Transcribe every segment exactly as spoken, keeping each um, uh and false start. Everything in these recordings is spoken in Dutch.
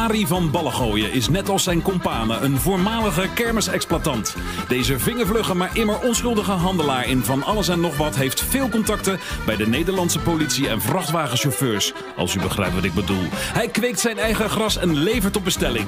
Arie van Ballengooien is net als zijn kompanen een voormalige kermisexploitant. Deze vingervlugge maar immer onschuldige handelaar in van alles en nog wat heeft veel contacten bij de Nederlandse politie en vrachtwagenchauffeurs. Als u begrijpt wat ik bedoel. Hij kweekt zijn eigen gras en levert op bestelling.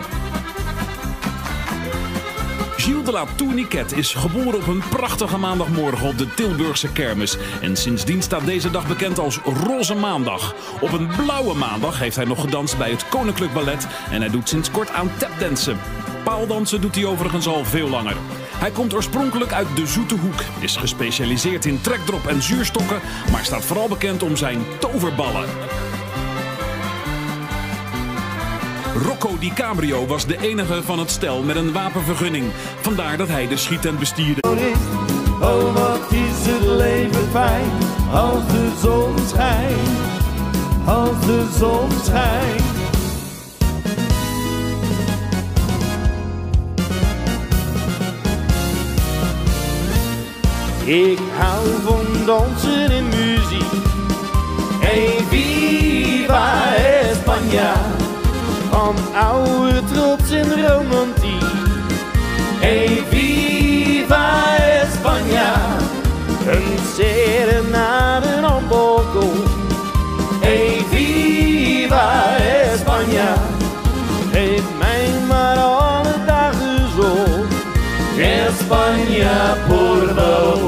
Gilles de la Tourniquet is geboren op een prachtige maandagmorgen op de Tilburgse kermis. En sindsdien staat deze dag bekend als Roze Maandag. Op een blauwe maandag heeft hij nog gedanst bij het Koninklijk Ballet. En hij doet sinds kort aan tapdansen. Paaldansen doet hij overigens al veel langer. Hij komt oorspronkelijk uit de Zoete Hoek, is gespecialiseerd in trekdrop en zuurstokken, maar staat vooral bekend om zijn toverballen. Rocco Di Cabrio was de enige van het stel met een wapenvergunning. Vandaar dat hij de schietent bestierde. Oh, wat is het leven fijn als de zon schijnt, als de zon schijnt. Ik hou van dansen en muziek. Hey, viva España. Van oude trots en romantiek. Hey, viva España. Een serenade aan balkon. Hey, viva España. Geef mij maar alle dagen zon. España, por favor.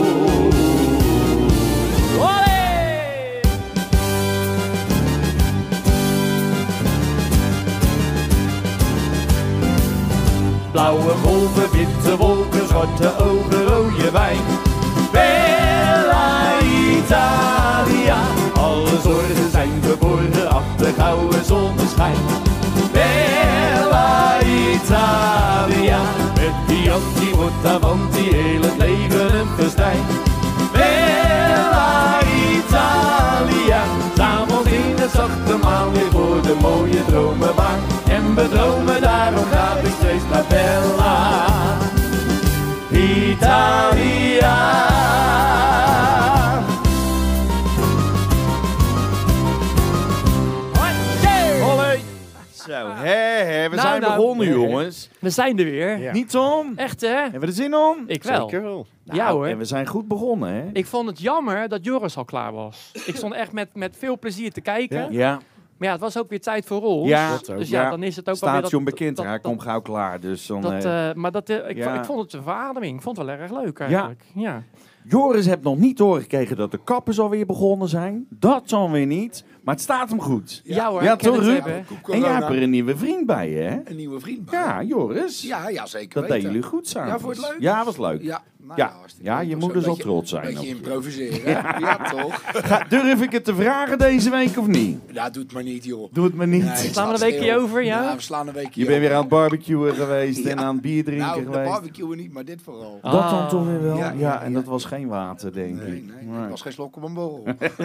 Blauwe golven, witte wolken, zwarte ogen, rode wijn. Bella Italia, alle zorgen zijn verborgen achter gouden zonneschijn. Bella Italia, met die anti-morta, want die heel het leven een festijn. Bella Italia, s'avonds in de zachte maan weer voor de mooie dromen bang. En bedromen, daarom ga ik steeds naar Bella Italia. Olé. Zo, hè, hè, we Nou, zijn nou, begonnen, nee. jongens. We zijn er weer. Ja. Niet, Tom? Echt, hè? Hebben we er zin om? Ik wel. Zeker wel. Ja, Nou, hoor. En we zijn goed begonnen, hè? Ik vond het jammer dat Joris al klaar was. Ik stond echt met, met veel plezier te kijken. Ja. Ja, Maar ja, het was ook weer tijd voor Rolls. Ja, dat ook. Dus ja, Ja. dan is het ook wel weer dat... station bekend. dat- Hij dat- komt gauw klaar. Dus dan, dat, eh, eh, maar dat, eh, ik, ja. vond, ik vond het een verademing. Ik vond het wel erg leuk eigenlijk. Ja. Joris heeft nog niet doorgekregen dat de kappers alweer begonnen zijn. Dat dan weer niet. Maar het staat hem goed. Ja, hoor, Ja, ik ken toch, het Ruud? hebben. En jij hebt er een nieuwe vriend bij, hè? Een nieuwe vriend bij. Ja, Joris. Ja, ja, zeker Dat weten. deden jullie goed samen. Ja, vond je het leuk? Ja, was leuk. Ja, nou, Ja. hartstikke Ja, leuk. je Of moet zo, dus wel beetje- trots zijn Een beetje op je. improviseren. Ja, toch? Ga, durf ik het te vragen deze week of niet? Ja, doet maar niet, joh. Doe het maar niet. Nee, ik Slaan we sta een weekje stil. over, ja? Ja, we slaan een weekje Je bent weer over. aan het barbecuen geweest Ja. en aan het bier drinken Nou, de geweest. barbecue niet, maar dit vooral. Ah. Dat dan toch weer wel? Ja, Ja, ja, en ja. dat was geen water, denk Nee, ik. nee, Nee. het was geen slok op een borrel.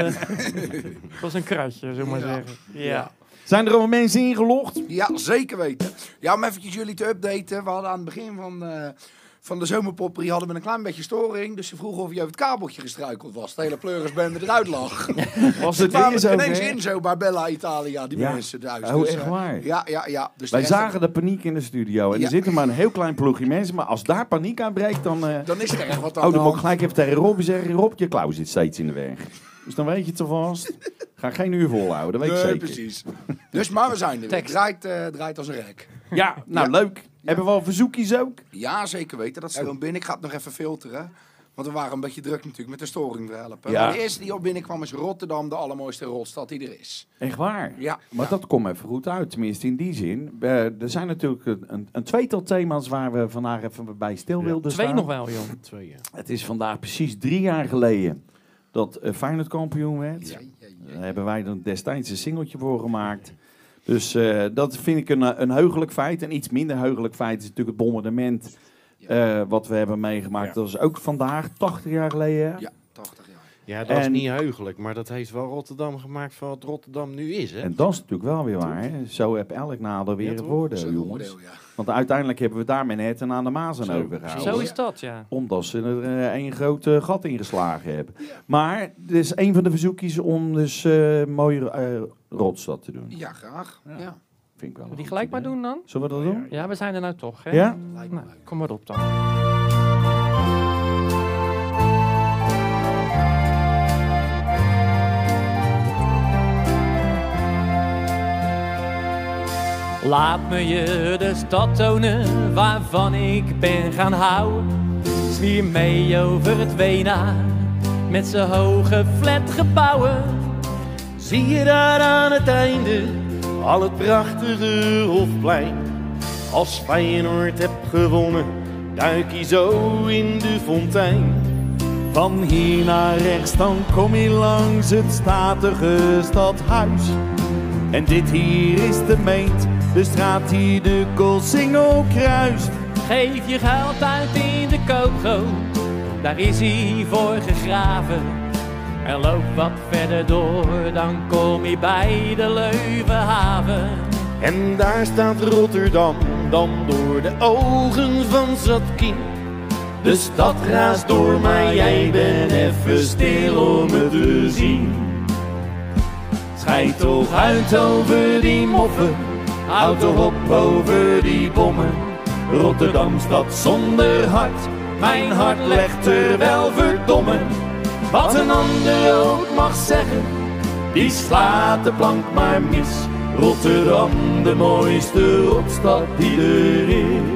Het was een kratje, zullen we maar Ja. zeggen. Ja. Ja. Zijn er al mensen ingelogd? Ja, zeker weten. Ja, om eventjes jullie te updaten. We hadden aan het begin van, eh, van de zomerpopperie hadden we een klein beetje storing. Dus ze vroegen of je over het kabeltje gestruikeld was. De hele pleurisbende eruit lag. Was Ze het kwamen weer zo? ineens hè? in zo bij Bella Italia, die Ja. mensen thuis. Oh, Dus, echt eh, waar? Ja, ja, ja. Dus de Wij rest- zagen de paniek in de studio. En Ja. er zit er maar een heel klein ploegje mensen. Maar als daar paniek uitbreekt, dan... eh, Dan is er echt wat aan Oh, de dan moet ik hand. gelijk even tegen Rob zeggen. Rob, je klauw zit steeds in de weg. Dus dan weet je het alvast. Ga ik geen uur volhouden, dat weet ik Nee, zeker. precies. Dus, maar we zijn er weer. Het Tekst. draait, eh, draait als een rek. Ja, nou Ja. leuk. Hebben we al verzoekjes ook? Ja, zeker weten. Dat stroomt binnen. Ik ga het nog even filteren. Want we waren een beetje druk natuurlijk met de storing te helpen. Ja. Maar de eerste die op binnenkwam is Rotterdam, de allermooiste rotstad die er is. Echt waar? Ja. Maar Ja. dat komt even goed uit, tenminste in die zin. Eh, er zijn natuurlijk een, een, een tweetal thema's waar we vandaag even bij stil Ja. wilden Twee staan. nog wel, joh. Twee, ja. Het is vandaag precies drie jaar geleden dat uh, Feyenoord kampioen werd. Ja, ja, ja. Daar hebben wij er destijds een singeltje voor gemaakt. Dus eh, dat vind ik een, een heugelijk feit. Een iets minder heugelijk feit is natuurlijk het bombardement eh, wat we hebben meegemaakt. Ja. Dat is ook vandaag, tachtig jaar geleden. Ja, tachtig jaar. Ja, dat is En- niet heugelijk, maar dat heeft wel Rotterdam gemaakt van wat Rotterdam nu is, hè? En dat is natuurlijk wel weer waar. Hè? Zo heb elk nadeel weer Ja, een toch? voordeel, Zo'n jongens. voordeel, ja. Want uiteindelijk hebben we daar met het en aan de Mazen Zo, overgehouden. Zo is dat, ja. Omdat ze er eh, één groot eh, gat ingeslagen hebben. Maar dit is een van de verzoekjes om dus eh mooie eh, Rotstad te doen. Ja, graag. Ja. Vind vind ik wel. Moet die een gelijk goed maar idee. doen dan? Zullen we dat doen? Ja, we zijn er nou toch, hè? Ja? Lijkt me Nou, leuk. kom maar op dan. Laat me je de stad tonen waarvan ik ben gaan houden. Zwier mee over het Wena met zijn hoge flatgebouwen. Zie je daar aan het einde al het prachtige Hofplein? Als Feyenoord hebt gewonnen, duik je zo in de fontein. Van hier naar rechts, dan kom je langs het statige stadhuis. En dit hier is de meet, de straat die de Koolsingel kruist. Geef je geld uit in de koopgoot, daar is hij voor gegraven. En loop wat verder door, dan kom je bij de Leuvenhaven. En daar staat Rotterdam, dan door de ogen van Zatkin. De stad raast door, maar jij bent even stil om het te zien. Schijt toch uit over die moffen, houd toch op over die bommen. Rotterdam stad zonder hart, mijn hart legt er wel verdomme. Wat een ander ook mag zeggen, die slaat de plank maar mis. Rotterdam, de mooiste rotstad die er is.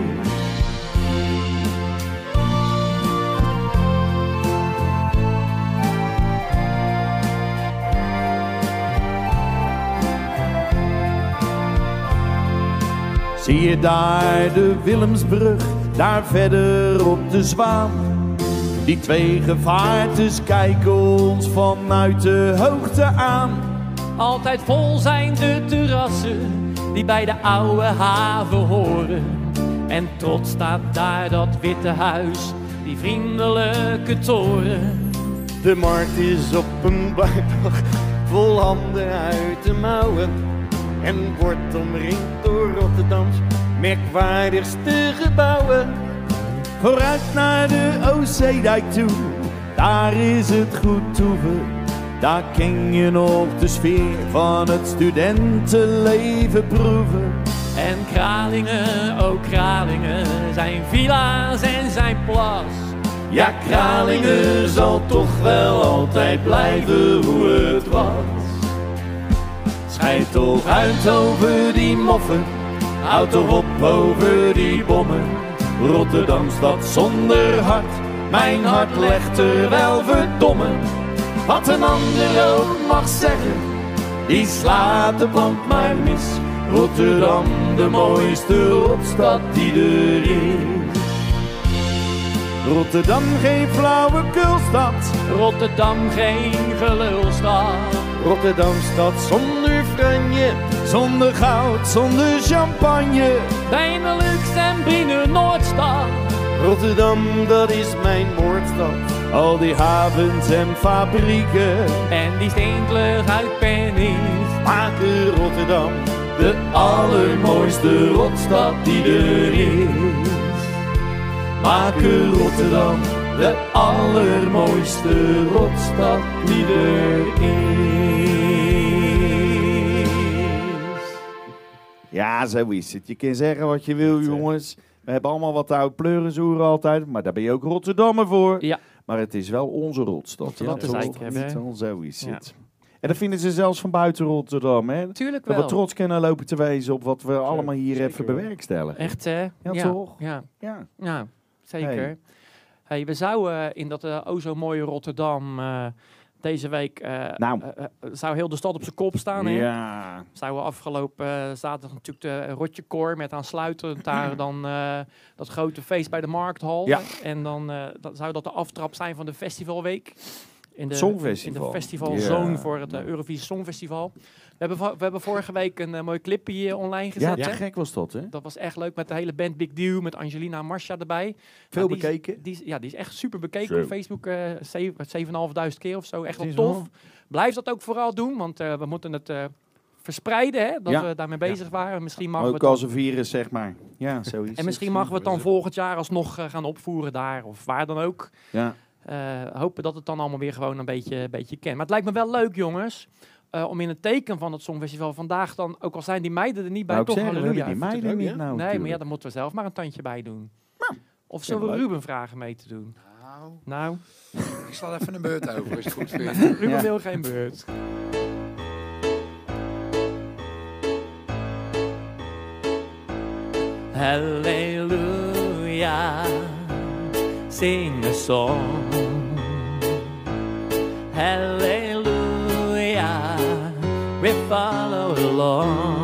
Zie je daar de Willemsbrug, daar verder op de Zwaan. Die twee gevaartes kijken ons vanuit de hoogte aan. Altijd vol zijn de terrassen die bij de oude haven horen. En trots staat daar dat witte huis, die vriendelijke toren. De markt is op een blijdag vol handen uit de mouwen. En wordt omringd door Rotterdams merkwaardigste gebouwen. Vooruit naar de Oostzeedijk toe, daar is het goed toeven. Daar ken je nog de sfeer van het studentenleven proeven. En Kralingen, ook Kralingen, zijn villa's en zijn plas. Ja, Kralingen zal toch wel altijd blijven hoe het was. Schijt toch uit over die moffen, houd toch op over die bommen. Rotterdam stad zonder hart, mijn hart legt er wel verdomme. Wat een ander ook mag zeggen, die slaat de plank maar mis. Rotterdam, de mooiste rotstad die er is. Rotterdam, geen flauwekulstad. Rotterdam, geen gelulstad. Rotterdam stad zonder franje, Zonder goud, zonder champagne. Benelux en Brine Noordstad. Rotterdam, dat is mijn moordstad. Al die havens en fabrieken En die steentelig uit pennies. Maken Rotterdam de allermooiste rotstad die er is. Maken Rotterdam de allermooiste rotstad die er is. Ja, zo is het. Je kan zeggen wat je wil, jongens. We hebben allemaal wat oud pleurenzoeren altijd, maar daar ben je ook Rotterdammer voor. Ja. Maar het is wel onze rotstad. Wat te toch? zeiken hebben, Niet hè? al, zo is Ja. het. En dat vinden ze zelfs van buiten Rotterdam, hè? Tuurlijk Dat wel. we trots kunnen lopen te wezen op wat we allemaal hier zeker even wel. bewerkstelligen. Echt, hè? Ja, ja, toch? Ja, Ja. ja zeker. Hey. Hey, we zouden in dat uh, o zo mooie Rotterdam uh, deze week... Uh, Nou. uh, uh, zou heel de stad op zijn kop staan, hè? Ja. Zouden afgelopen uh, zaterdag natuurlijk de Rotjekoor met aansluitend daar dan uh, dat grote feest bij de Markthal. Ja. En dan uh, dat, zou dat de aftrap zijn van de festivalweek. In de, Songfestival. In de festivalzone Ja. voor het uh, Eurovisie Songfestival. We hebben, we hebben vorige week een uh, mooi clipje online Ja, gezet. te hè? gek was dat, hè? Dat was echt leuk met de hele band Big Deal, met Angelina en Marcia erbij. Veel Nou, die is- bekeken. Die is, ja, die is echt super bekeken Zo. op Facebook. uh, zeven vijfduizend keer of zo. Echt wel Is tof. wel. Blijf dat ook vooral doen, want uh, we moeten het uh, verspreiden. Hè, dat Ja. we daarmee bezig waren. Misschien mag we Ook het dan- als een virus, zeg maar. Ja, zo is en misschien mogen we het dan volgend jaar alsnog uh, gaan opvoeren daar. Of waar dan ook. Ja. Uh, hopen dat het dan allemaal weer gewoon een beetje, een beetje kent. Maar het lijkt me wel leuk, jongens. Uh, om in het teken van het Songfestival vandaag dan, ook al zijn die meiden er niet bij, Nou, toch zeggen, halleluja. die meiden niet nou. Nee, maar ja, dan moeten we zelf maar een tandje bij doen. Nou, of zullen we Ruben vragen mee te doen? Nou, nou. ik sla even een beurt over, als je het goed vindt. Ruben ja. wil geen beurt. Hallelujah, sing a song. Hallelujah, we follow along.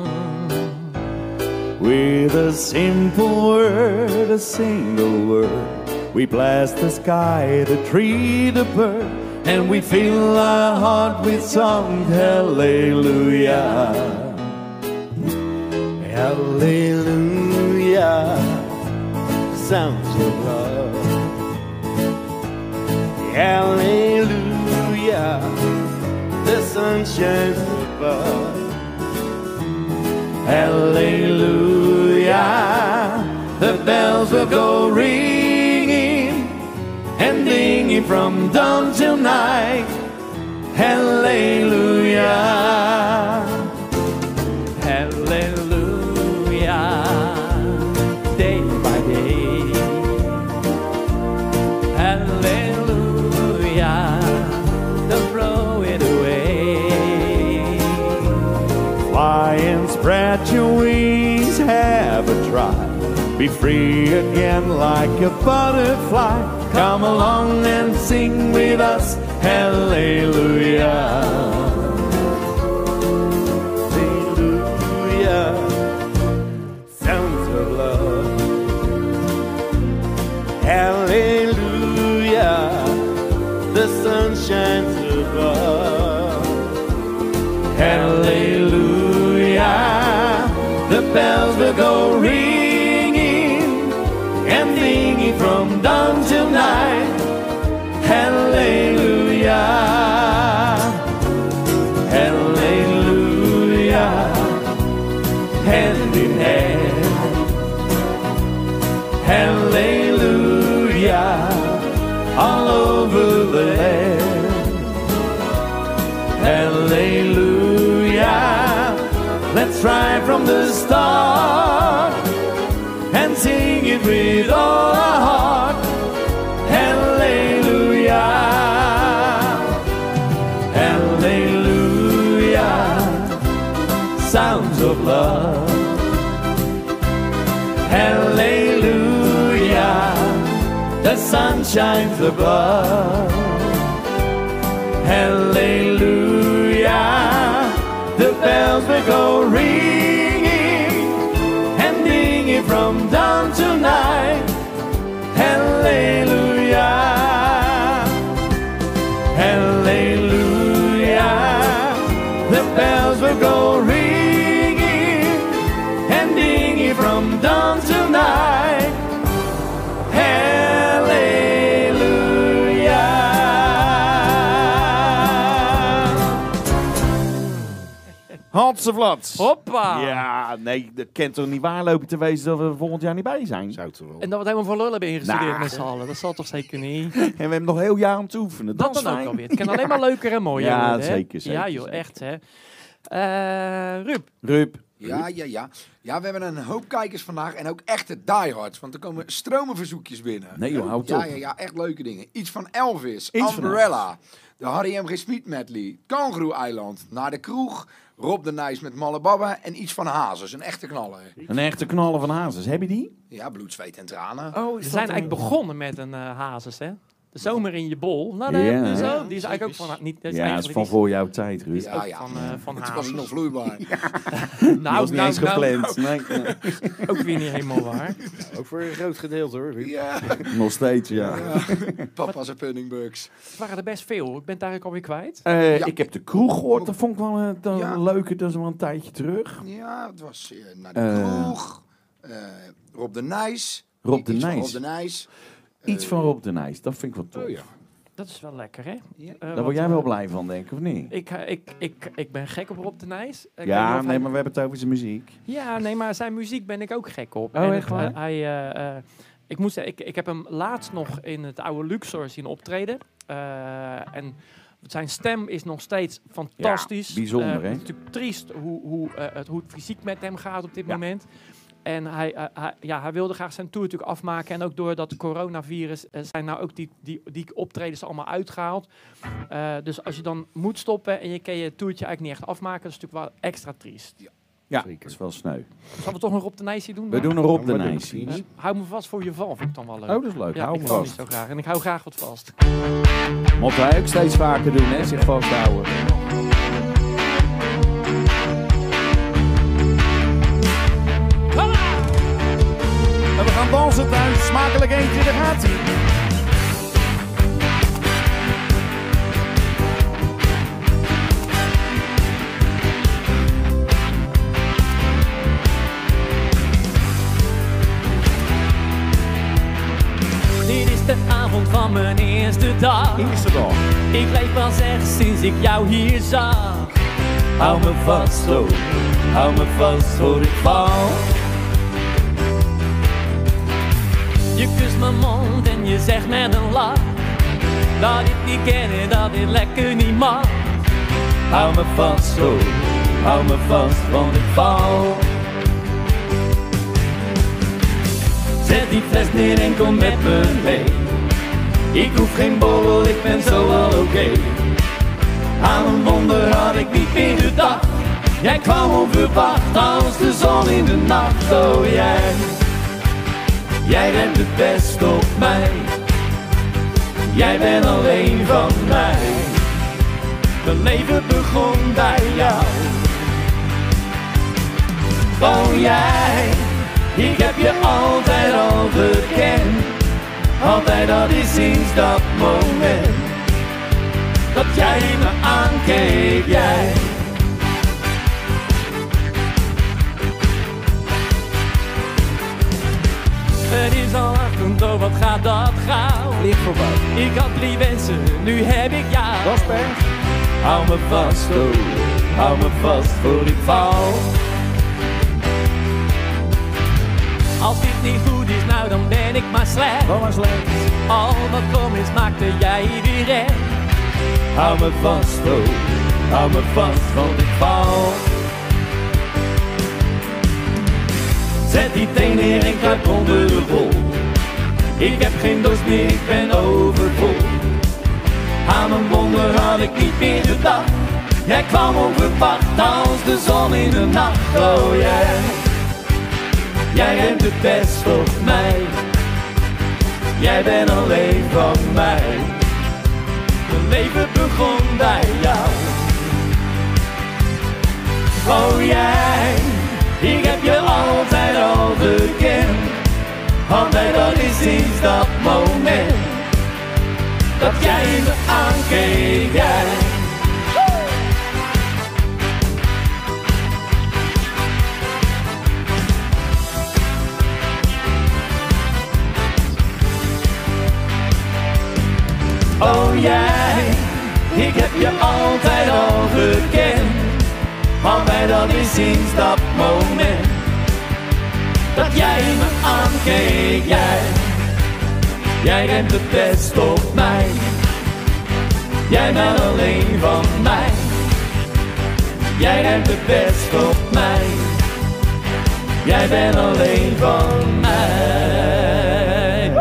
With a simple word, a single word, we bless the sky, the tree, the bird, and we fill our heart with song. Hallelujah, hallelujah, sounds of love. Hallelujah, the sun shines above. Hallelujah, the bells will go ringing and dinging from dawn till night. Hallelujah, hallelujah, day by day. Hallelujah, don't throw it away. Fly and spread your wings, have a try. Be free again like a butterfly. Come along and sing with us. Hallelujah, hallelujah, sounds of love. Hallelujah, the sun shines above. Hallelujah, the bells will go ringing and ringing from dawn till night. Hallelujah, hallelujah, hand in hand. Hallelujah, all over the land. Hallelujah, let's try from the start and sing it with all our heart. Hallelujah, hallelujah, sounds of love. Hallelujah, the sun shines above. Hallelujah, the bells will go ringing and dinging from dawn to night. Hallelujah, hallelujah, the bells will go ringing and dinging from dawn to night. Hallelujah. Hanse Vlad. Hoppa! Ja, nee, dat kent toch niet waarlopen te wezen dat we volgend jaar niet bij zijn? Zou het er wel. En dat we het helemaal voor lul hebben ingestudeerd Nou. met z'n allen. Dat zal toch zeker niet? En we hebben nog een heel jaar om te oefenen. Dat is dan ook fijn. alweer. Het kan alleen maar leuker en mooier Ja, worden, hè? zeker, zeker, Ja joh, zeker. echt hè. Uh, Ruud. Ruud. Ja, ja, ja. Ja, we hebben een hoop kijkers vandaag en ook echte diehards. Want er komen stromen verzoekjes binnen. Nee joh, houd Ja, op. ja, ja, echt leuke dingen. Iets van Elvis, Iets van Umbrella, de Harry M G Smit medley, Kangaroo Eiland, Naar de Kroeg, Rob de Nijs met Malle Baba en iets van Hazes, een echte knaller. Een echte knaller van Hazes. Heb je die? Ja, bloed, zweet en tranen. Oh, We zijn eigenlijk begonnen met een uh, Hazes, hè? De zomer in je bol. Nou, nee, Ja. dus zo. Ja, Die is eigenlijk ook van... Niet, dat is Ja, dat is eigenlijk van iets- voor jouw tijd, Ruud. Ja, ja. van, uh, van Het was Hazes. nog vloeibaar. Die Nou, was niet nou, eens nou, gepland. Nee, nee. ook weer niet helemaal waar. Ook voor een groot gedeelte hoor. Ruud. Ja, Nog steeds, ja. papa's en puddingbugs. Het waren er best veel. Ik ben het eigenlijk alweer kwijt. Eh, Ja. Ik heb de kroeg gehoord. Dat vond ik wel een, een Ja. leuke. Dat is wel een tijdje terug. Ja, het was eh, Naar de Eh. Kroeg, eh, Rob de Nijs. Rob de Iets van Nijs. Rob de Nijs. Iets van Rob de Nijs. Dat vind ik wel tof. Oh ja. Dat is wel lekker, hè? Ja. Uh, Daar wat, word jij uh, wel blij van, denk ik, of niet? Ik, uh, ik, ik, ik ben gek op Rob de Nijs. Ik weet niet Ja, of nee, hij- maar we hebben het over zijn muziek. Ja, nee, maar zijn muziek ben ik ook gek op. Oh, En echt het, waar? uh, hij, uh, uh, ik, moet zeggen, ik, ik heb hem laatst nog in het oude Luxor zien optreden. Uh, en Zijn stem is nog steeds fantastisch. Ja, bijzonder, uh, hè? Het is natuurlijk triest hoe, hoe, uh, het, hoe het fysiek met hem gaat op dit ja. moment. En hij, uh, hij, ja, hij wilde graag zijn tour natuurlijk afmaken. En ook door dat coronavirus uh, zijn nou ook die, die, die optredens allemaal uitgehaald. Uh, dus als je dan moet stoppen en je kan je toertje eigenlijk niet echt afmaken, dat is natuurlijk wel extra triest. Ja. Ja, dat is wel sneu. Zullen we toch een Rob de Nijsie doen? We doen een Rob de Nijsie. Uh, hou me vast voor je val, vind ik dan wel leuk. Oh, dat is leuk. Ja, hou ik me val vast. niet zo graag. En ik hou graag wat vast. Moet hij ook steeds vaker doen, hè? Zich vasthouden. En we gaan dansen thuis. Smakelijk eentje, daar gaat hij. De avond van mijn eerste dag. Eerste dag. Ik leef pas echt sinds ik jou hier zag. Hou me vast, oh, hou me vast voor ik val. Je kust mijn mond en je zegt met een lach dat ik niet ken en dat dit lekker niet mag. Hou me vast, oh, hou me vast, want ik val. Zet die fles neer en kom met me mee. Ik hoef geen borrel, ik ben zo al oké. Okay. Aan een wonder had ik niet meer gedacht. Jij kwam onverwacht als de zon in de nacht. Oh jij, jij bent het best op mij. Jij bent alleen van mij. Mijn leven begon bij jou. Oh jij, ik heb je altijd al gekend. Altijd al is sinds dat moment dat jij me aankeek, jij. Het is al achtend, oh wat gaat dat gauw. Licht voorbij. Ik had drie wensen, nu heb ik jou. Dat is pech. Hou me vast, oh, hou me vast voor ik val. Als dit niet goed is, nou dan ben ik maar slecht. Kom maar slecht. Al wat kom is, maakte jij weer recht. Hou me vast, oh, hou me vast, want ik val. Zet die teen neer en kruip onder de bol. Ik heb geen dorst meer, ik ben overvol. Aan een wonder had ik niet meer gedacht. Jij kwam onverwacht als de zon in de nacht, oh jij. Jij bent het best op mij. Jij bent alleen van mij. Mijn leven begon bij jou. Oh jij, ik heb je altijd al gekend. Altijd al is sinds dat moment dat jij me aankeek, jij. Oh jij, ik heb je altijd al gekend. Altijd al is sinds dat moment dat jij me aankeek, jij. Jij bent het best op mij. Jij bent alleen van mij. Jij bent het best op mij. Jij bent alleen van mij.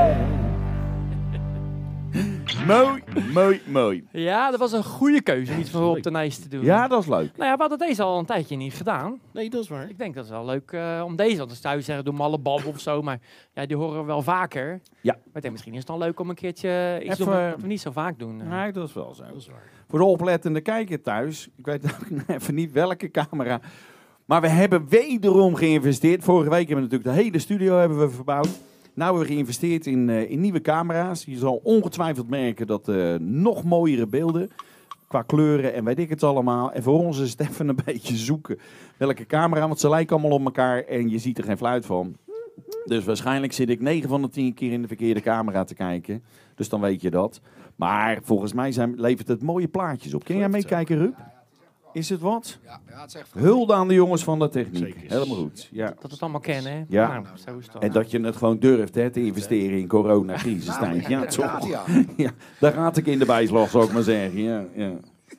Mooi, mooi, mooi. Ja, dat was een goede keuze om iets van Rob de Nijs te doen. Ja, dat is leuk. Nou ja, we hadden deze al een tijdje niet gedaan. Nee, dat is waar. Ik denk dat het wel leuk uh, om deze, want thuis zeggen doe malle bab of zo, maar ja, die horen we wel vaker. Ja. Maar ik denk, misschien is het dan leuk om een keertje iets Even, doen wat we niet zo vaak doen. Uh. Nee, dat is wel zo. Dat is waar. Voor de oplettende kijker thuis, ik weet ook even niet welke camera, maar we hebben wederom geïnvesteerd. Vorige week hebben we natuurlijk de hele studio hebben we verbouwd. Nou hebben we geïnvesteerd in, uh, in nieuwe camera's. Je zal ongetwijfeld merken dat uh, nog mooiere beelden qua kleuren en weet ik het allemaal. En voor ons is het even een beetje zoeken welke camera, want ze lijken allemaal op elkaar en je ziet er geen fluit van. Dus waarschijnlijk zit ik negen van de tien keer in de verkeerde camera te kijken. Dus dan weet je dat. Maar volgens mij zijn, levert het mooie plaatjes op. Kun jij meekijken, Ruud? Is het wat? Ja, ja, het is echt... Hulde aan de jongens van de techniek. Zeker. Helemaal goed. Ja. Dat we het allemaal kennen, hè? Ja. Nou, zo is dat. En dat je het gewoon durft hè, te investeren in coronacrisistijd. Ja, inderdaad, toch? ja. Ja, daar raad ik in de bijslag, zou ik maar zeggen. Ja, ja.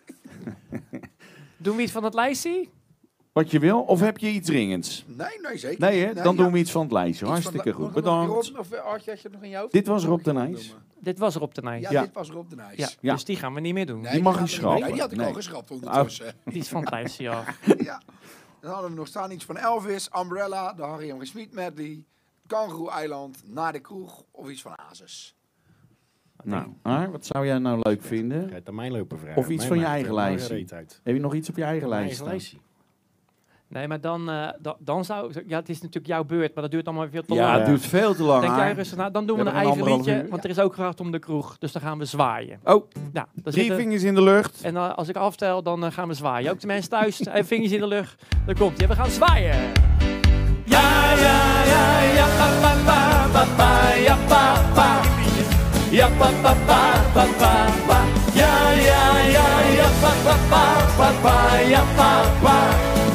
Doen we iets van het lijstje? Wat je wil, of heb je iets dringends? Nee, nee, zeker Nee, hè? niet. Dan ja. doen we iets van het lijstje. Iets van Hartstikke de- goed. nog- nog- nog- Bedankt. Rob, Of had je had je het nog in je hoofd? Dit was Rob Mag ik de je Nijs. noemen? Dit was Rob de Nijs. Ja, Ja. dit was Rob de Nijs. Ja, Ja. dus die gaan we niet meer doen. Nee, Die mag gaan je we niet- schrappen. Nee, die had ik Nee. al geschrapt ondertussen. Die is van het lijstje af. Ja. Dan hadden we nog staan iets van Elvis, Umbrella, de Harry M. Smit medley, Kangaroo Eiland, Naar de Kroeg of iets van Hazes. Nou, Ar, wat zou jij nou leuk vinden? Ga je het aan mij lopen vragen? Of iets Mij van je maakt eigen het helemaal lijstje. geen reet uit. Heb je nog iets op je eigen Mijn lijst eigen staan? lijstje. Nee, maar dan, eh, da- dan zou... Ja, het is natuurlijk jouw beurt, maar dat duurt allemaal veel te Ja, lang. het duurt veel te lang. Denk jij Ar. rustig na. Dan doen we, We een hebben een eigen anderhalf liedje, uur. want er is ook graag om de kroeg. Dus dan gaan we zwaaien. Oh, Ja, dan drie zitten- vingers in de lucht. En uh, als ik aftel, dan uh, gaan we zwaaien. Ook de mensen thuis, even vingers in de lucht. Dan komt ie. We gaan zwaaien. Ja, ja, ja, ja, pa, pa, pa, pa, pa, ja, pa, pa. Ja, pa, pa, pa, pa, pa, pa. Ja, ja, ja, ja, pa, pa, pa, pa, pa, ja, pa, pa.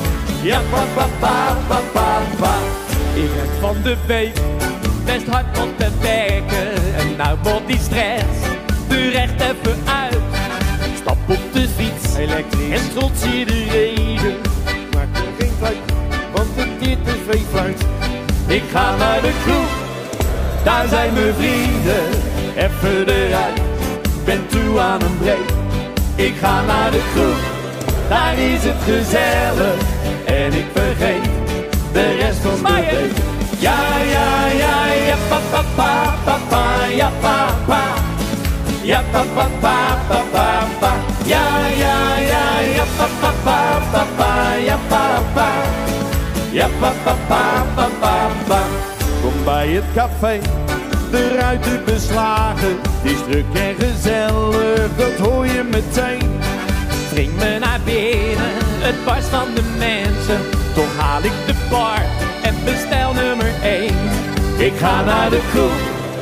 Ja, pa, pa, pa, pa, pa, pa. Ik heb van de week best hard op te werken. En nou wordt die stress er echt even uit. Stap op de fiets Elektrisch. en trots iedereen. Maakt er geen fluit, want het dit is veefluit. Ik ga naar de kroeg, daar zijn mijn vrienden. Even eruit, ben toe aan een break. Ik ga naar de kroeg, daar is het gezellig. En ik vergeet de rest van de week. Ja, ja, ja, ja, pa, pa, pa, pa, pa, ja, pa, pa. Ja, pa, pa, pa, pa, pa, pa. Ja, ja, ja, ja, pa, pa, pa, pa, pa, ja, pa, pa. Ja, pa, pa, pa, pa, pa, pa. Kom bij het café, de ruiten beslagen. Het is druk en gezellig, dat hoor je meteen. Breng me naar binnen, het barst van de mensen. Toch haal ik de bar en bestel nummer één. Ik ga naar de kroeg,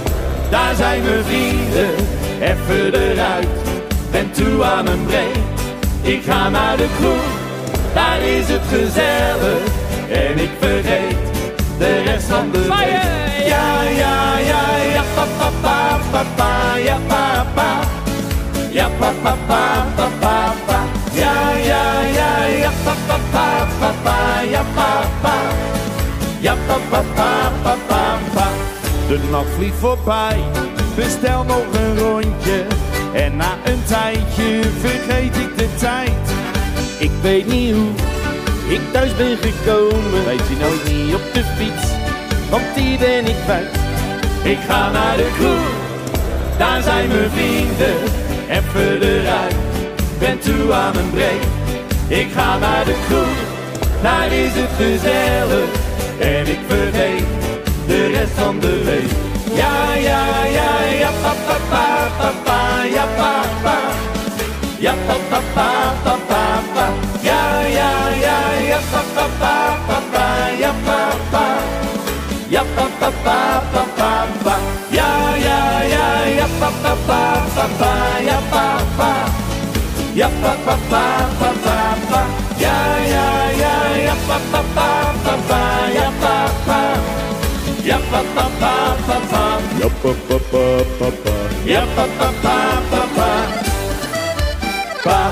daar zijn mijn vrienden. Even eruit, ben toe aan een break. Ik ga naar de kroeg, daar is het gezellig. En ik vergeet de rest van de week. Ja, ja, ja, ja, pa, pa, pa, pa, pa, ja, pa, pa. Ja, pa, pa, pa, pa, pa, pa. Ja, ja, ja, ja, pa, pa, pa, pa, pa, ja, pa, pa. Ja, pa, pa, pa, pa, pa, pa. De nacht vliegt voorbij, bestel nog een rondje. En na een tijdje vergeet ik de tijd. Ik weet niet hoe ik thuis ben gekomen. Weet je nooit niet. niet op de fiets, want die ben ik kwijt. Ik ga naar de kroeg, daar zijn mijn vrienden. Even eruit, ben toe aan een break. Ik ga naar de kroeg, daar is het gezellig. En ik vergeet de rest van de week. Ja, ja, ja, ja, pa, pa, pa, pa, pa, ja, pa, pa. Ja, pa, pa, pa, pa, pa, pa. Ja, ja, ja, ja, pa, pa, pa, pa, pa, ja, pa, pa. Ja, pa, pa, pa, pa, pa, pa. Ja, ja, ja, ja, pa, pa, pa, pa, pa, ja, pa, pa. Ja, pa, pa, pa, pa, pa, pa. Ja, ja, ja, ja, pa, pa, pa, pa, pa, ja, pa, pa. Ja, pa, pa, pa, pa, pa. Ja, pa, pa, pa, pa, pa. Ja, pa, pa, pa, pa, pa. Pa.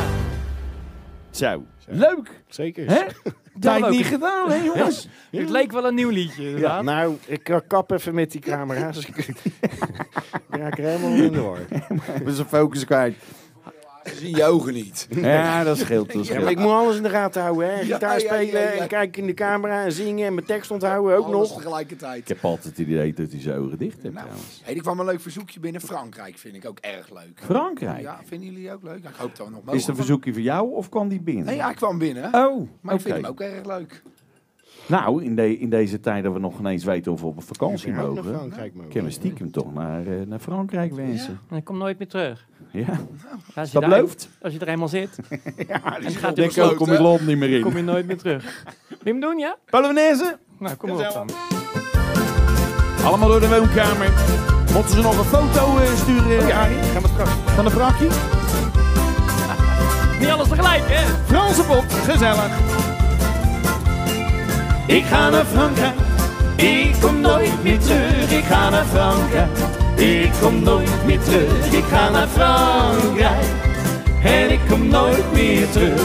Zo, leuk. Zeker. Hè? Tijd leuk. niet gedaan, hè jongens? Het leek wel een nieuw liedje, Ja, inderdaad. nou, ik eh, kap even met die camera's. Ik raak er helemaal in de war. We zijn focus kwijt. Ze zien je ogen niet. Ja, dat scheelt. Dat Ja, scheelt. maar ik moet alles in de gaten houden, hè. Gitaar ja, ja, spelen ja. en kijken in de camera en zingen en mijn tekst onthouden ook Alles nog. tegelijkertijd. Ik heb altijd het idee dat hij zijn ogen dicht heeft Nou, trouwens. hey, er kwam een leuk verzoekje binnen. Frankrijk vind ik ook erg leuk. Frankrijk? Ja, vinden jullie ook leuk? Ja, ik hoop dat we nog Is mogen. het een verzoekje voor jou of kwam die binnen? Nee, ja, ik kwam binnen. Oh, Maar ik vind oké. hem ook erg leuk. Nou, in, de, in deze tijd dat we nog ineens weten of we op vakantie Ik ben ook naar mogen, Frankrijk mogen. kunnen we stiekem toch naar, eh, naar Frankrijk wensen. En ik kom nooit meer terug. Ja, Als je, dat daar, belooft. als je er eenmaal zit, Ja, en dus gaat denk hij ook, kom ik land niet meer kom in. je nooit meer terug. Wil je hem doen, ja? Polonaise, Nou, kom maar op dan. allemaal door de woonkamer. Moeten ze nog een foto eh, sturen, Arie? Gaan we straks. Van de brakje? Niet alles tegelijk. gelijk, hè? Franse pot, gezellig. Ik ga naar Frankrijk, ik kom nooit meer terug. Ik ga naar Frankrijk, ik kom nooit meer terug. Ik ga naar Frankrijk en ik kom nooit meer terug.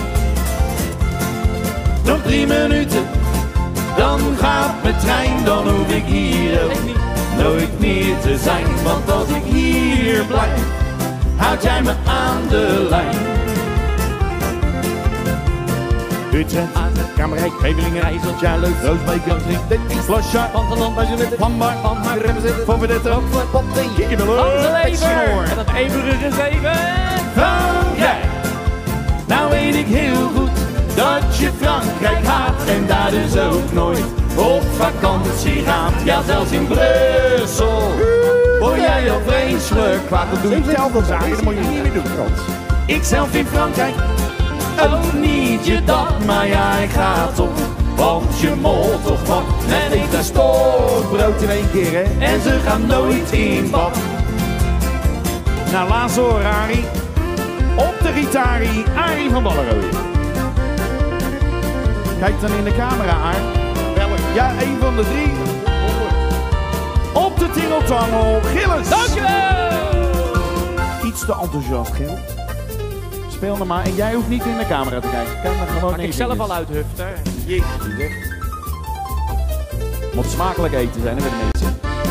Nog drie minuten, dan gaat mijn trein. Dan hoef ik hier ook nooit meer te zijn. Want als ik hier blijf, houd jij me aan de lijn. Utrecht, Kamerijk, Gevelingen, IJsselt, Jaarleuk, Roosbeek, Jansink, Denties, Vlasja, Panteland, Bajonet, Vlambaar, Vlambaar, Van Verdette, Potting, Amstelever. En dat eeuwige zeven. Frankrijk. Nou weet ik heel goed dat je Frankrijk haat en daar dus ook nooit op vakantie gaat. Ja, zelfs in Brussel word jij al vreselijk kwaad. Dat doe je zelf al zaken, dat moet je niet meer doen, Frans. Ik zelf in Frankrijk ook niet je dat, maar ja, ik ga toch. Want je molt toch wat en eet een stokbrood in één keer, hè? En ze gaan nooit in bad. Nou, laatste hoor, Arie. Op de gitarie, Arie van Ballerooy. Kijk dan in de camera, Arie. Welk? Ja, een van de drie. Op de tingeltangel, Gilles. Dankjewel! Iets te enthousiast, Gil. Speel nog maar. En jij hoeft niet in de camera te kijken. Kijk maar gewoon Mag ik zelf al uithuften? Jeetje. Moet smakelijk eten zijn, hè, bij de mensen.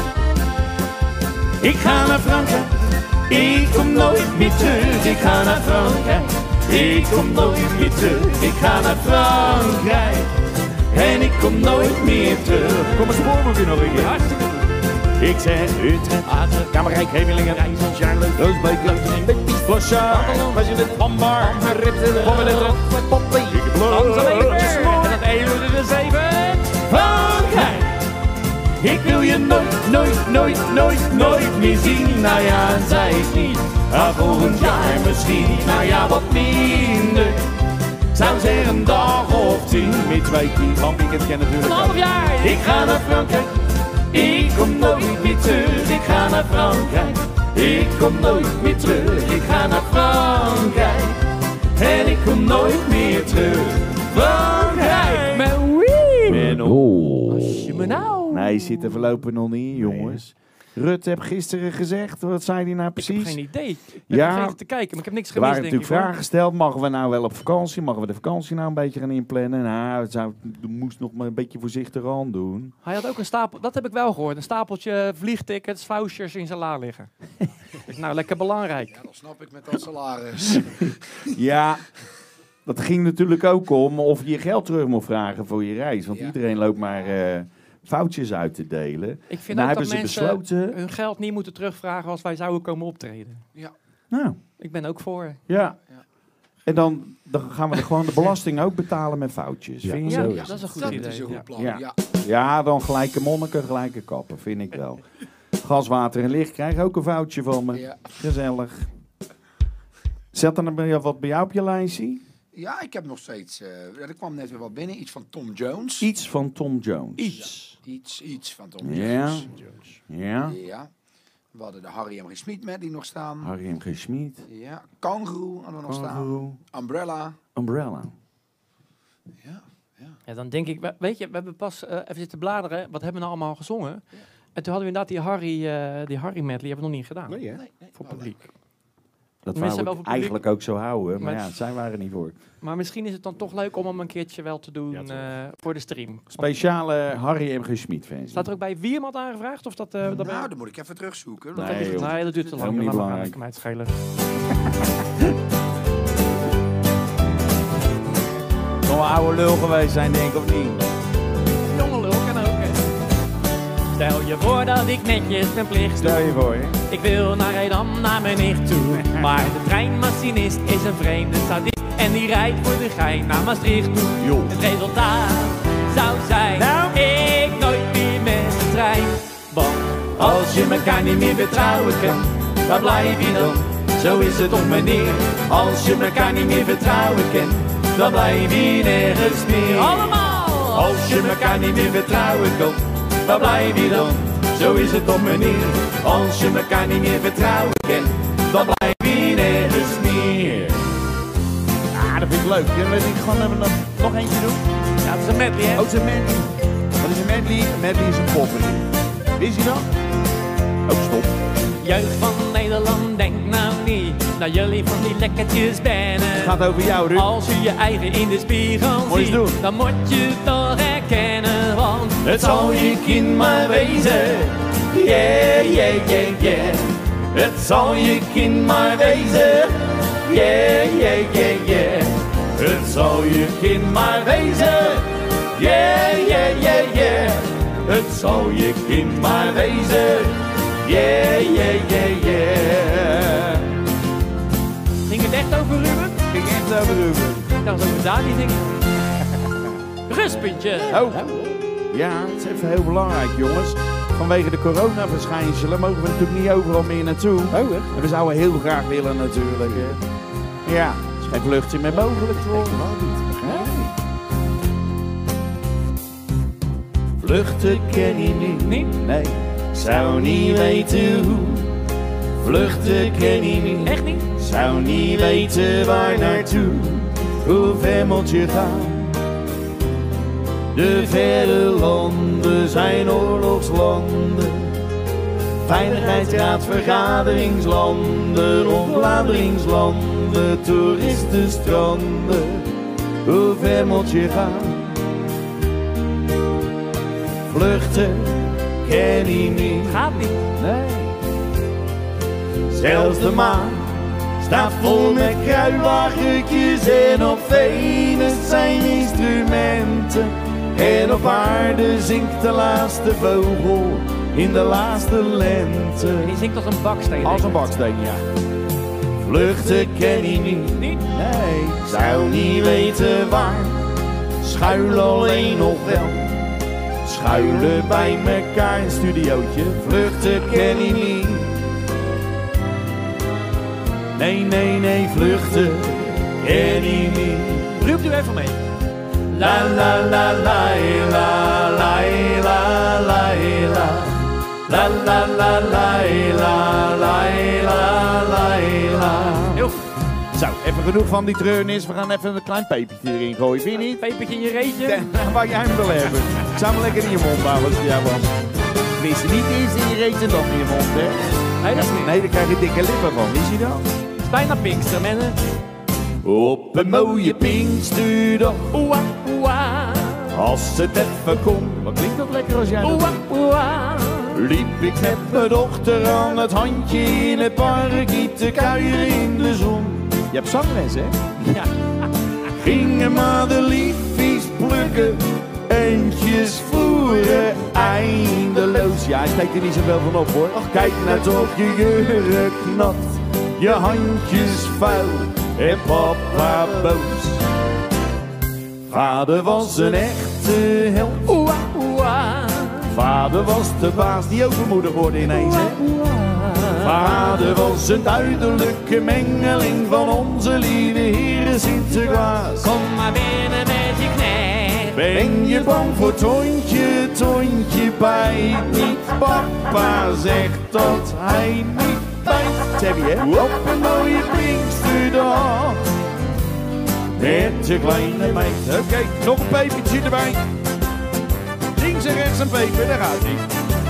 Ik ga naar Frankrijk, ik kom nooit meer terug. Ik ga naar Frankrijk, ik kom nooit meer terug. Ik ga naar Frankrijk en ik kom nooit meer terug. Kom eens voor me nog een keer. Hartstikke goed. Ik zeg Utrecht, Kamerijk, Gevelingen, IJsselt, Jaarleuk, Roosbeek, Jansink, Denties, Vlasja, Bajonet, Vlambaar, Van Verdette, Potting, Amstelever. En dat eeuwige zeven. Frankrijk. Ik wil je nooit, nooit, nooit, nooit, nooit meer zien. Nou ja, en zij is niet. Ah, volgend jaar misschien. Nou ja, wat minder. Zou zeggen een dag of tien. Met twee keer van weekend kennen Een natuurlijk. half jaar. Ik ga naar Frankrijk. Ik kom nooit meer terug. Ik ga naar Frankrijk. Ik kom nooit meer terug. Ik ga naar Frankrijk. En ik kom nooit meer terug. Frankrijk. Met wie? Menno. Als je me nou... Nee, zit er voorlopig nog niet in, jongens. Rutte heb gisteren gezegd, wat zei hij nou Ik precies? heb geen idee. Ik ben Ja. vergeten te kijken, maar ik heb niks Er gemist, waren denk natuurlijk ik. hoor. vragen gesteld. Mogen we nou wel op vakantie? Mogen we de vakantie nou een beetje gaan inplannen? Nou, het zou, je moest nog maar een beetje voorzichtig aan doen. Hij had ook een stapel, dat heb ik wel gehoord, een stapeltje vliegtickets, vouchers in zijn la liggen. Ik, nou, lekker belangrijk. Ja, dat snap ik met dat salaris. Ja, dat ging natuurlijk ook om of je je geld terug moet vragen voor je reis. Want Ja. iedereen loopt maar eh, foutjes uit te delen. Ik vind Nou ook hebben dat ze mensen besloten. hun geld niet moeten terugvragen als wij zouden komen optreden. Nou, Ik ben ook voor. ja. Ja. En dan, dan gaan we er gewoon de belasting ook betalen met foutjes. Vind je Ja, niet? dat is een goed dat idee. is een goed Ja. plan. Ja. Ja. Ja, dan gelijke monniken, gelijke kappen, vind ik wel. Gas, water en licht krijg ook een foutje van me. Ja. Gezellig. Zet er bij jou wat bij jou op je lijstje? Ja, ik heb nog steeds... eh, er kwam net weer wat binnen. Iets van Tom Jones. Iets van Tom Jones. Iets. Iets, iets van Tom Ja. Jones. Ja. Ja. We hadden de Harry M G. Smit met die nog staan. Harry M G. Schmid. Ja. Kangaroo hadden we nog staan. Kangaroo. Umbrella. Umbrella. Ja. Ja, dan denk ik, we- weet je, we hebben pas eh, even zitten bladeren. Wat hebben we nou allemaal gezongen? En toen hadden we inderdaad die Harry, eh, die Harry medley, hebben we nog niet gedaan. Nee, hè? Nee, nee. Voor Oh, publiek. Dat Mensen wou wel ik voor publiek. eigenlijk ook zo houden, maar Maar- ja, zij waren er niet voor. Maar misschien is het dan toch leuk om hem een keertje wel te doen Ja, toch. eh, voor de stream. Speciale Harry M G. Schmid fans. Staat er ook bij wie hem had aangevraagd? Of dat, eh dat Nou, dan moet ik even terugzoeken. Nee, dat, joh. nee, dat duurt te lang. Helemaal niet Laat maar gaan, belangrijk. dat kan mij het schelen. Nog een oude lul geweest zijn, denk ik, of niet? Jonge lul kan ook, hè. Stel je voor dat ik netjes mijn plicht doe. Stel je voor, hè? Ik wil naar Edam, naar mijn nicht toe. Maar de treinmachinist is een vreemde sadist. En die rijdt voor de gein naar Maastricht toe. Joh. Het resultaat zou zijn, Nou? ik nooit meer met de trein. Want Als je elkaar niet meer vertrouwen kan, waar blijf je dan? Zo is het toch meneer. Als je elkaar niet meer vertrouwen kan, dan blijf je nergens meer. allemaal, Als je elkaar niet meer vertrouwen kan, waar blijf je dan? Zo is het toch meneer. Als je elkaar niet meer vertrouwen kan, dan blijf je nergens meer. leuk. Ja, weet ik gewoon even nog, nog eentje doen? Ja, dat is een medley, hè? Oh, het is een medley. Wat is een medley? Een medley is een popping. Wist je dat? Oh, stop. Jeugd van Nederland, denk nou niet dat jullie van die lekkertjes bennen. Het gaat over jou, Ruud. Als je je eigen in de spiegel Moet je ziet, doen. dan moet je het toch herkennen, want Het zal je kind maar wezen, yeah, yeah, yeah, yeah. Het zal je kind maar wezen, yeah, yeah, yeah, yeah. Het zal je kind maar wezen, yeah, yeah, yeah, yeah. Het zal je kind maar wezen, yeah, yeah, yeah, yeah. ging het echt over Ruben? Ging echt over Ruben. Dat was over Dani, denk ik. Rustpuntje. Oh. Ja, het is even heel belangrijk, jongens. Vanwege de coronaverschijnselen mogen we natuurlijk niet overal meer naartoe. Oh, hè? En we zouden heel graag willen natuurlijk. Hè. Ja, er is geen vluchtje meer mogelijk voor. Vluchten ken je niet, Niet? Nee. zou niet weten hoe. Vluchten ken je niet, Echt niet? zou niet weten waar naartoe. Hoe ver moet je gaan? De verre landen zijn oorlogslanden. Veiligheidsraad, vergaderingslanden, ontladeringslanden, toeristenstranden. Hoe ver moet je gaan? Vluchten ken je niet. Gaat niet. Nee. Zelfs de maan staat vol met kruiwagentjes en op Venus zijn instrumenten. En op aarde zingt de laatste vogel in de laatste lente. En die zingt als een baksteen. Als een denk ik. baksteen, ja. Vluchten ken je niet, Niet? Nee. zou niet weten waar. Schuilen alleen nog wel, schuilen bij mekaar. Een studiootje. Vluchten ken je niet. Nee, nee, nee, vluchten ken je niet. Ruud, doe even mee. La la la la la la la la la. La la la la la la la la la. Heel goed. Zo, even genoeg van die treurnis. We gaan even een klein pepertje erin gooien, vind je niet? Pepertje in je reetje. Ja, waar jij hem wil hebben. Ik zou hem lekker in je mond houden als het jou was. Tenminste, niet eerst in je reet en dan in je mond, hè? Nee, dat is niet. Nee, daar krijg je dikke lippen van. Wist je dat? Het is bijna Pinkster, mannen. Op een mooie Pinksterdag, Oeah, oeah. als het even kon, Wat klinkt dat lekker als jij dat Oeah, oeah. liep ik met mijn dochter aan het handje in het park te kuieren in de zon. Je hebt zangles, hè? Ja. Gingen maar de liefjes plukken, eentjes voeren eindeloos. Ja, hij steekt er niet zoveel van op, hoor. Kijk nou toch, je jurk nat, je handjes vuil en papa boos. Vader was een echte held, Oeah, oeah. vader was de baas die overmoedig wordt ineens, hè. Vader was een duidelijke mengeling van onze lieve Heere Sinterklaas. Kom maar binnen met je knecht. Ben je bang voor Tontje, Tontje bijt niet? Papa zegt dat hij niet bijt. Zeg je, hè? Op een mooie Pinksterdag met je kleine meid. Oké, nog een pepertje erbij. Links en rechts een peper, daar gaat hij.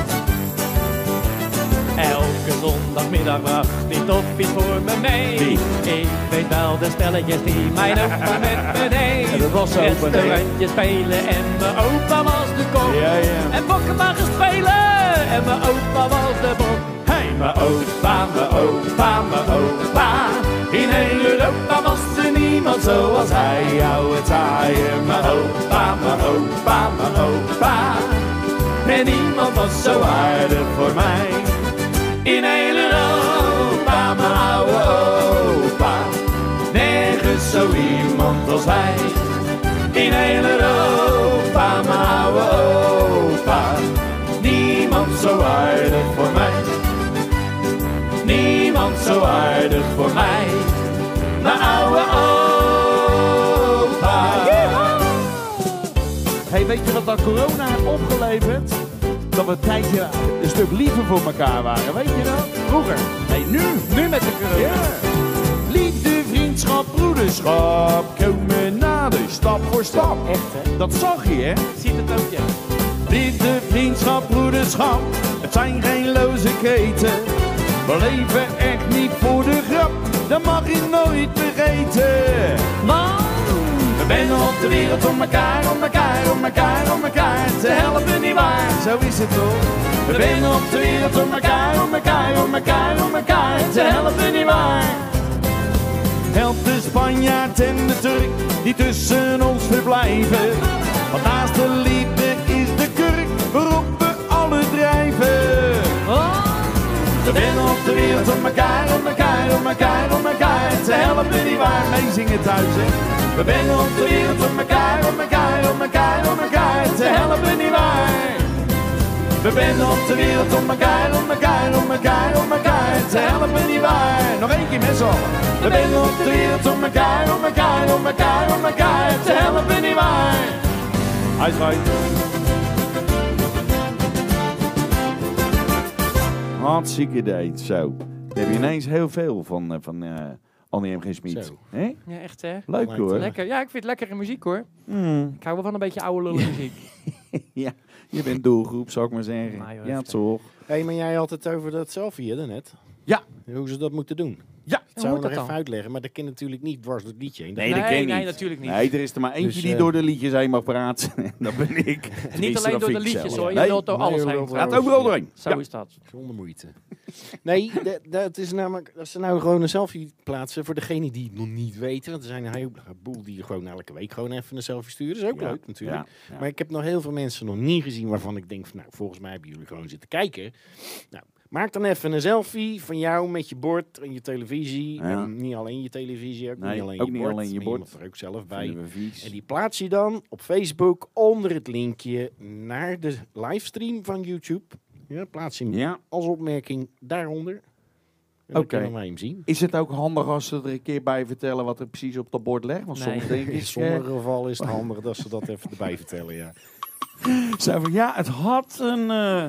Elke zondagmiddag bracht die toppie voor me mee. Wie? Ik weet wel de spelletjes die mijn opa met me deed. Ja, dat was zo, opa, nee. Restaurantjes spelen en mijn opa was de kok. Ja, ja. En bokken maar spelen en mijn opa was de bok. Hey, mijn opa, mijn opa, mijn opa. In heel Europa was er niemand zoals hij. Oude taaien, mijn opa, mijn opa, mijn opa. En niemand was zo aardig voor mij. In heel Europa, mijn oude opa. Nergens zo iemand als hij. In heel Europa, mijn oude opa. Niemand zo aardig voor mij. Niemand zo aardig voor mij. Mijn oude opa. Hey, weet je wat dat corona heeft opgeleverd? Dat we een tijdje een stuk liever voor elkaar waren, weet je dat? Vroeger. Nee, nu. Nu met de corona. Ja. Liefde, vriendschap, broederschap komen stap voor stap. Echt, hè? Dat zag je, hè? Ziet het ook, ja. Liefde, vriendschap, broederschap, het zijn geen loze kreten. We leven echt niet voor de grap, dat mag je nooit vergeten. Man! We benden op de wereld om elkaar, om elkaar, om elkaar, om elkaar te helpen, nietwaar? Zo is het toch? We benden op de wereld om elkaar, om elkaar, om elkaar, om elkaar te helpen, nietwaar? Help de Spanjaard en de Turk die tussen ons verblijven. Want naast de liefde is de kurk waarop we alle drijven. Oh! We benden op de wereld om elkaar, om elkaar, om elkaar, om elkaar te helpen, nietwaar? Mee zingen thuis, hè? We benden op de wereld om elkaar, om elkaar, om elkaar, om elkaar te helpen, nietwaar? We benden op de wereld om elkaar, om elkaar, om elkaar, om elkaar te helpen, nietwaar? Nog één keer met z'n allen. We benden op de wereld om elkaar, om elkaar, om elkaar, om elkaar te helpen, nietwaar? Hij zwaait. Hartstikke deed, zo. Dan heb je ineens heel veel van, uh, van uh, Annie M G. Smit. Zo. Hè? Ja, echt, hè? Leuk Lijkt hoor. Lekker. Ja, ik vind het lekkere muziek, hoor. Mm. Ik hou wel van een beetje oude lullen muziek. Ja, je bent doelgroep, zou ik maar zeggen. Nou, joh, Ja, echt, toch. Hé, hey, maar jij had het over dat selfie hè, daarnet. Ja. Hoe ze dat moeten doen. Ja. Dat zou moet ik nog dat even dan? uitleggen, maar dat kan natuurlijk niet dwars door het liedje heen. Nee, Nee, dat ken je nee, niet. natuurlijk niet. Nee, er is er maar eentje Dus, die uh, door de liedjes heen mag praten. Dat ben ik. Niet Tenminste, alleen dat door de vind ik liedjes, zelf. hoor. Je Nee, wilt door nee, alles hoor, heen. hoor, praten. gaat overal doorheen. Zo Ja. is dat. Zonder moeite. Nee, dat, dat is namelijk, als ze nou gewoon een selfie plaatsen voor degene die het nog niet weten. Want er zijn een heleboel die gewoon elke week gewoon even een selfie sturen. Dat is ook Ja, leuk natuurlijk. ja, ja. Maar ik heb nog heel veel mensen nog niet gezien waarvan ik denk van nou, volgens mij hebben jullie gewoon zitten kijken. Nou, maak dan even een selfie van jou met je bord en je televisie. Ja. En niet alleen je televisie, ook Nee, niet alleen ook je niet bord. alleen je maar bord. moet er ook zelf bij. Vinden we vies. En die plaats je dan op Facebook onder het linkje naar de livestream van YouTube. Ja, plaats je hem Ja. als opmerking daaronder. En dan Oké. kunnen wij hem zien. Is het ook handig als ze er een keer bij vertellen wat er precies op dat bord ligt? Want Nee. soms denk ik... In eh, sommige gevallen is het handig dat ze dat even erbij vertellen, ja. Zo van, ja, het had een... eh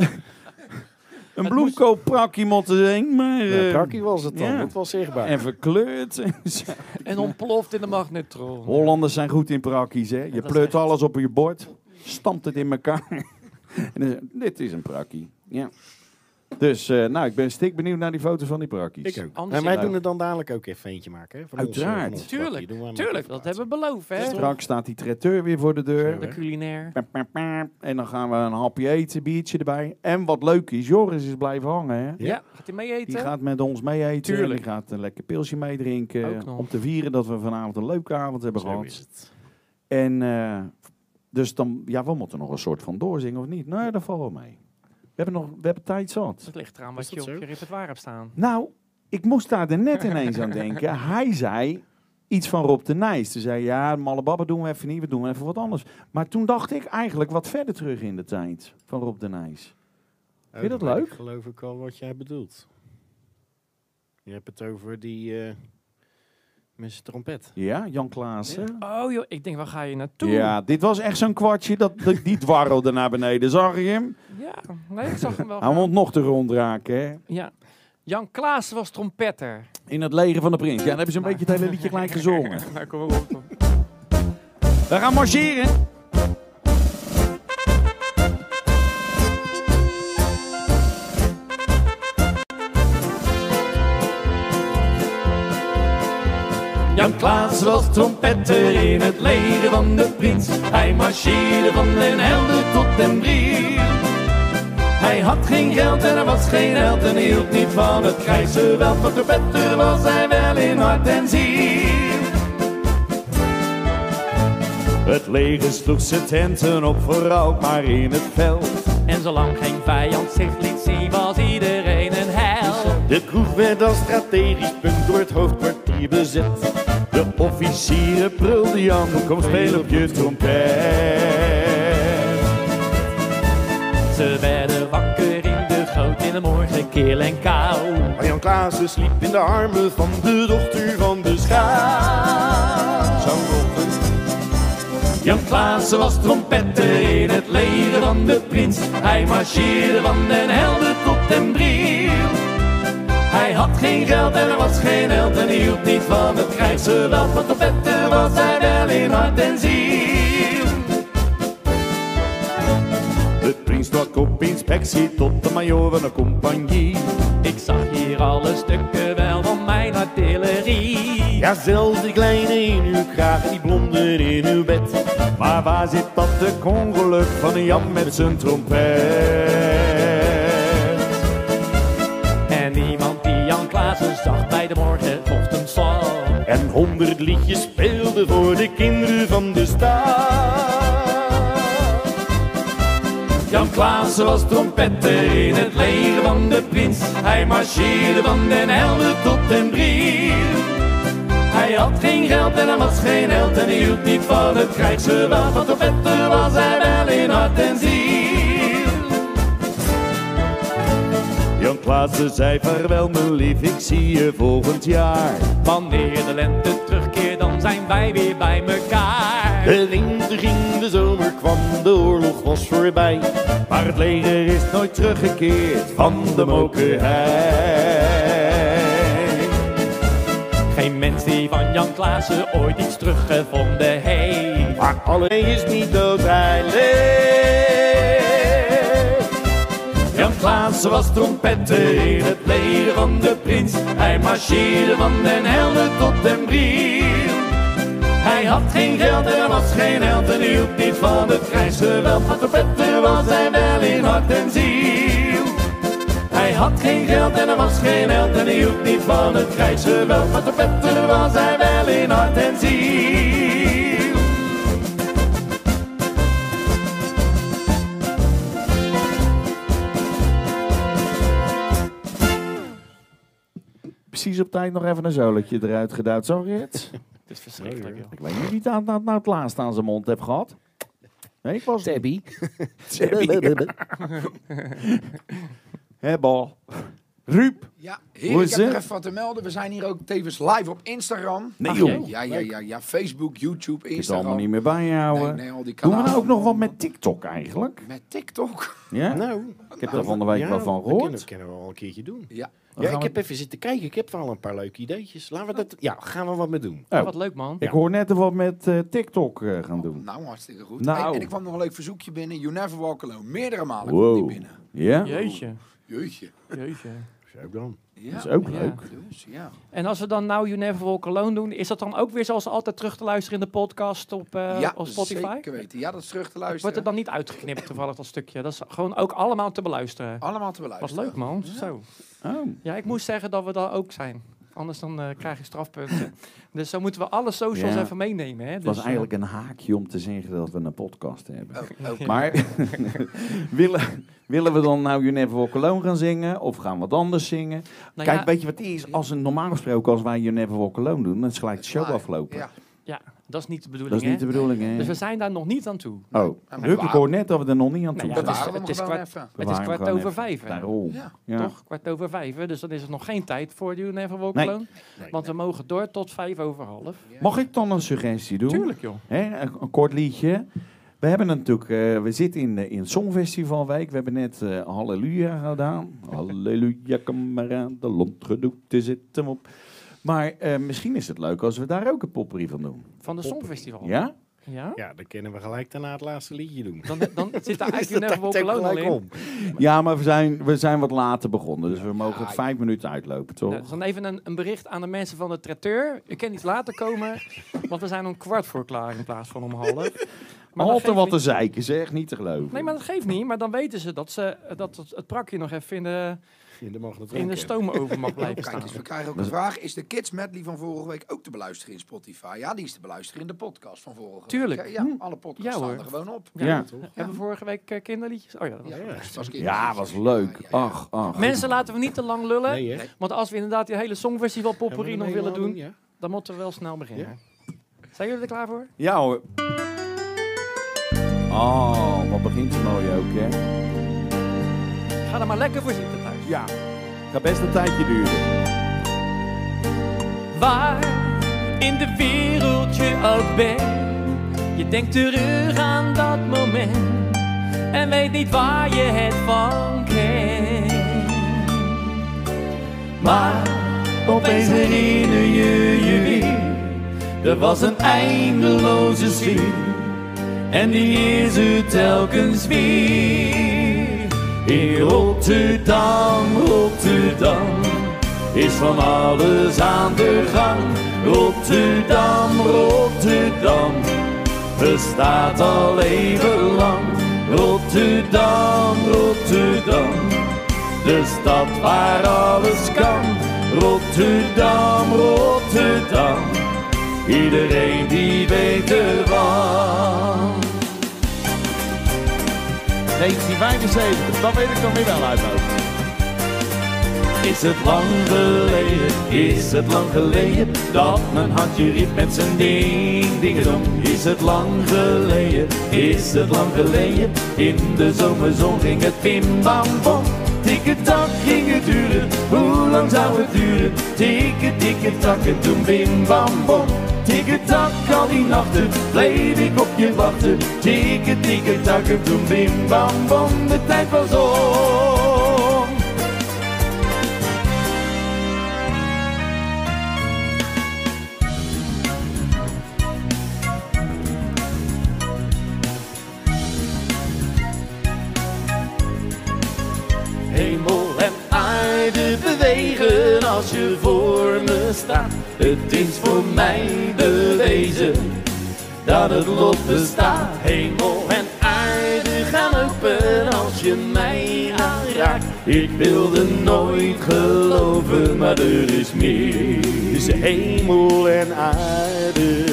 een bloemkoopprakkie moeten zijn, maar... Ja, eh, Prakkie was het dan, ja. dat was zichtbaar. En verkleurd. en zo. En ontploft in de magnetron. Hollanders zijn goed in prakkies, hè. Je dat is pleurt echt- alles op je bord, stampt het in elkaar. En dan zeg je, dit is een prakkie. Ja. Dus, eh, nou, ik ben stik benieuwd naar die foto's van die prakkies. Ik ook. Anders En wij is- doen er dan dadelijk ook even eentje maken. Hè, van ons, eh, Uiteraard. van ons prakkie. Tuurlijk, Doen we hem tuurlijk. even Dat plaatsen. hebben we beloofd, hè? Straks staat die traiteur weer voor de deur. De culinair. Pap, pap, pap. En dan gaan we een hapje eten, biertje erbij. En wat leuk is, Joris is blijven hangen, hè. Ja, gaat hij mee eten? Die gaat met ons mee eten. Tuurlijk. Die gaat een lekker pilsje meedrinken. Ook nog. Om te vieren dat we vanavond een leuke avond hebben Zo gehad. is het. En eh, dus dan, ja, we moeten nog een soort van doorzingen of niet? Nee, dat valt wel mee. We hebben nog, we hebben tijd zat. Dat ligt eraan Is wat je dat op zo? je repertoire hebt staan. Nou, ik moest daar er net ineens aan denken. Hij zei iets van Rob de Nijs. Toen zei ja, Malle Babbe doen we even niet, we doen even wat anders. Maar toen dacht ik eigenlijk wat verder terug in de tijd van Rob de Nijs. Oh, je dat dan weet leuk? Ik geloof ik al wat jij bedoelt. Je hebt het over die eh met zijn trompet. Ja, Jan Klaassen. Oh joh, ik denk, waar ga je naartoe? Ja, dit was echt zo'n kwartje, dat, dat, die dwarrelde naar beneden. Zag je hem? Ja, nee, ik zag hem wel. Hij gaan. moet nog te grond raken, hè? Ja. Jan Klaassen was trompetter. In het leger van de prins. Ja, dan hebben ze een beetje het hele liedje gelijk gezongen. Nou, kom maar op. Kom. We gaan marcheren. Jan Klaassen was trompetter in het leger van de prins. Hij marcheerde van den Helder tot den Briel. Hij had geen geld en hij was geen held en hield niet van het krijgsgeweld. Maar trompetter was hij wel in hart en ziel. Het leger sloeg zijn tenten op vooral maar in het veld. En zolang geen vijand zich liet zien, was iedereen een held. De kroeg werd als strategisch punt door het hoofdkwartier bezet. De officieren prulden Jan, kom spelen op je trompet. Ze werden wakker in de goot in de morgen, kil en kou. Maar Jan Klaassen sliep in de armen van de dochter van de schaar. Zo'n dochter. Jan Klaassen was trompetter in het leger van de prins. Hij marcheerde van den Helder tot den Briel. Hij had geen geld en hij was geen held en hield niet van het krijgsgeweld. Maar trompetter was hij wel in hart en ziel. De prins trok op inspectie tot de majoor van de compagnie. Ik zag hier alle stukken wel van mijn artillerie. Ja, zelfs die kleine in uw kraag, die blonde in uw bed. Maar waar zit dat de ongeluk van Jan met zijn trompet? En iemand die Jan Klaassen zag bij de morgenochtendslag. En honderd liedjes speelden voor de kinderen van de stad. Jan Klaassen was trompetter in het leger van de prins. Hij marcheerde van Den Helder tot Den Briel. Hij had geen geld en hij was geen held en hij hield niet van het krijgsgeweld. Van trompetter was hij wel in hart en ziel. Jan Klaassen zei vaarwel mijn lief, ik zie je volgend jaar. Wanneer de lente terugkeert, dan zijn wij weer bij elkaar. De winter ging, de zomer kwam, de oorlog was voorbij. Maar het leger is nooit teruggekeerd van de mokerij. Geen mens die van Jan Klaassen ooit iets teruggevonden heeft. Maar alle is niet dood, hij leeft. Jan Klaassen was trompetter in het leger van de prins. Hij marcheerde van Den Helder tot Den Briel. Hij had geen geld en hij was geen held en hield niet van het krijgsgeweld. Maar trompetter was hij wel in hart en ziel. Hij had geen geld en hij was geen held en hield niet van het krijgsgeweld. Maar trompetter was hij wel in hart en ziel. Precies op tijd nog even een zolletje eruit geduwd, zo Rits? Het is verschrikkelijk, joh. Ik weet niet wie het aan, nou, nou het laatst aan zijn mond heeft gehad. Nee, ik was... Tabby. Hé, bal. Ruud. Ja, Hoe heer, ik is heb nog het? even wat te melden. We zijn hier ook tevens live op Instagram. Nee, Ach, joh. Ja, ja, ja, ja. Facebook, YouTube, Ik het Instagram. allemaal niet meer bijhouden. Nee, nee, al die Doen we kanalen. nou ook nog wat met TikTok eigenlijk? Met TikTok. Ja? Nou, Ik heb daar van de week wel van Dat kunnen, gehoord. kunnen we wel een keertje doen. Ja. Dan Ja, gaan ik we- heb even zitten kijken. Ik heb wel een paar leuke ideetjes. Laten we dat... Ja, gaan we wat mee doen. Oh. Wat leuk, man. Ik hoor net er wat met eh, TikTok eh, gaan doen. Nou, hartstikke goed. Nou. En, en ik kwam nog een leuk verzoekje binnen. You Never Walk Alone. Meerdere malen kwam Wow. die binnen. Ja? Jeetje. Jeetje. Jeetje. Zo dan. Ja. Dat is ook Ja. leuk. Dus, ja. En als we dan nou You Never Walk Alone doen, is dat dan ook weer zoals altijd terug te luisteren in de podcast op, uh, ja, op Spotify? zeker weten. Ja, dat is terug te luisteren. Wordt er dan niet uitgeknipt toevallig dat stukje? Dat is gewoon ook allemaal te beluisteren. Allemaal te Wat beluisteren. leuk, man. Ja. Zo. Oh. Ja, ik moest zeggen dat we daar ook zijn. Anders dan uh, krijg je strafpunten. Dus zo moeten we alle socials Ja. even meenemen. Hè? Het Dus, was uh, eigenlijk een haakje om te zeggen dat we een podcast hebben. Oh, oh. Maar willen, willen we dan nou You Never Walk Alone gaan zingen? Of gaan we wat anders zingen? nou Kijk, ja, weet je wat het is? Als een normaal gesproken, als wij You Never Walk Alone doen, dan is gelijk de show Live. afgelopen. Ja. ja, dat is niet de bedoeling. Dat is niet de hè? bedoeling, hè? Dus we zijn daar nog niet aan toe. Oh, maar Ruud, ik waar- hoor net dat we er nog niet aan toe Nou ja, zijn. het is- Bewaren we het hem is gewoon kwart- even. Het is Bewaren we kwart gewoon over even. vijf. hè? Daarom. Ja. Ja. Toch? Kwart over vijf. hè? Dus dan is het nog geen tijd voor You Never Walk Nee. Alone. Want we mogen door tot vijf over half. Mag ik dan een suggestie doen? Tuurlijk, joh. Hè, een, een kort liedje. We hebben natuurlijk, eh, we zitten in, de- in Songfestivalweek. We hebben net eh, Halleluja gedaan. Halleluja, kameraad, de lotgedoekte zitten op. Maar eh, misschien is het leuk als we daar ook een popperie van doen. Van de Songfestival. Ja? Ja? Ja, dan kunnen we gelijk daarna het laatste liedje doen. Dan, dan zit daar Is eigenlijk You dat Never Walk tijd ook Alone al gelijk in. om? Ja, maar we zijn, we zijn wat later begonnen. Dus we mogen Ja, het vijf minuten uitlopen, toch? Ja, dus dan even een, een bericht aan de mensen van de traiteur. U kan iets later komen, want we zijn om kwart voor klaar in plaats van om half. Maar dat Altijd geeft wat te niet. zeiken, zeg. Niet te geloven. Nee, maar dat geeft niet. Maar dan weten ze dat, ze, dat het, het prakje nog even in de, In de, mag in de stoomoven mag blijven Kijk staan. eens, we krijgen ook een vraag. Is de Kids Medley van vorige week ook te beluisteren in Spotify? Ja, die is te beluisteren in de podcast van vorige Tuurlijk. week. Ja, alle podcasts Ja, staan hoor. er gewoon op. Ja, Ja. Hebben we vorige week eh, kinderliedjes? Oh ja, dat was Ja, dat was Ja, was leuk. Ja, ja, ja. Ach, ach. Mensen, laten we niet te lang lullen. Nee, hè? Want als we inderdaad die hele Songfestival potpourri nog willen doen, Ja. dan moeten we wel snel beginnen. Zijn jullie er klaar voor? Ja hoor. Oh, wat begint ze mooi ook, hè? Ga er maar lekker voor zitten thuis. Ja. Gaat best een tijdje duren. Waar in de wereld je ook bent, je denkt terug aan dat moment en weet niet waar je het van kent. Maar opeens herinner je je weer Er was een eindeloze sfeer en die is er telkens weer. In Rotterdam, Rotterdam is van alles aan de gang. Rotterdam, Rotterdam bestaat al even lang. Rotterdam, Rotterdam, de stad waar alles kan. Rotterdam, Rotterdam, iedereen die weet ervan. negentien vijfenzeventig, dat weet ik dan weer wel uit mijn hoofd. Is het lang geleden, is het lang geleden, dat mijn hartje riep met zijn ding, dingedong. Is het lang geleden, is het lang geleden, in de zomerzon ging het bim bam bom. Tikketak ging het duren, hoe lang zou het duren? Tikke tikke takken, toen bim bam bom. Tikketak, al die nachten bleef ik op je wachten. Tikke tikke takken, toen bim bam bom, de tijd was om. Hemel en aarde bewegen als je voor me staat. Het is voor mij bewezen dat het lot bestaat. Hemel en aarde gaan open als je mij aanraakt. Ik wilde nooit geloven, maar er is meer. Tussen hemel en aarde.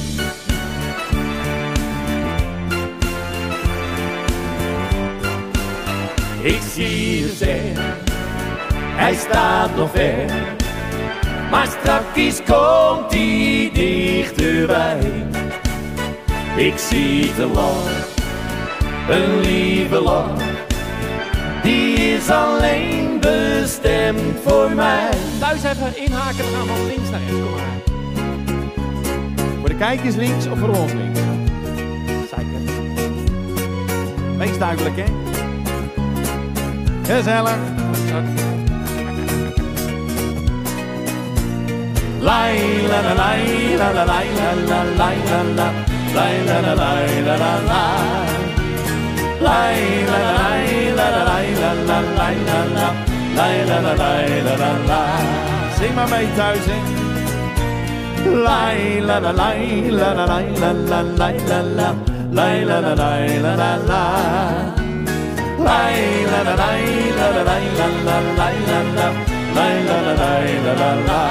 Ik zie een ster, hij staat nog ver, maar strakjes komt hij dichterbij. Ik zie de lach, een lieve lach, die is alleen bestemd voor mij. Thuis even inhaken, we gaan van links naar rechts, kom maar. Voor de kijkers links of voor ons links? Zeker. Wees duidelijk, hè? Gezellig. Lai la la lai la la lai la la lai la la lai la la lai la la la lai la la lai la la lai la la lai la la lai la la lai la la la. Zing maar mee thuis, hè? Lai la la lai la la lai la la lai la la lai la la lai la la la. Lai la la lai la la lai la la lai la la lai la la lai la la la.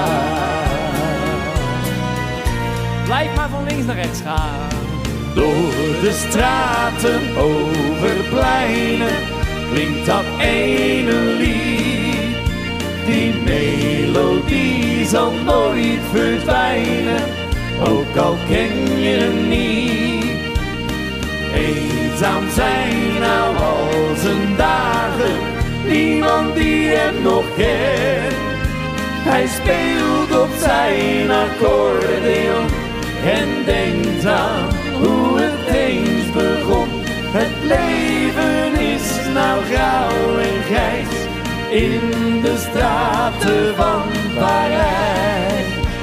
Blijf maar van links naar rechts gaan. Door de straten, over pleinen, klinkt dat ene lied. Die melodie zal nooit verdwijnen, ook al ken je hem niet. Eenzaam zijn nou al zijn dagen, niemand die hem nog kent. Hij speelt op zijn accordeon en denkt aan hoe het eens begon. Het leven is nou grauw en grijs in de straten van Parijs.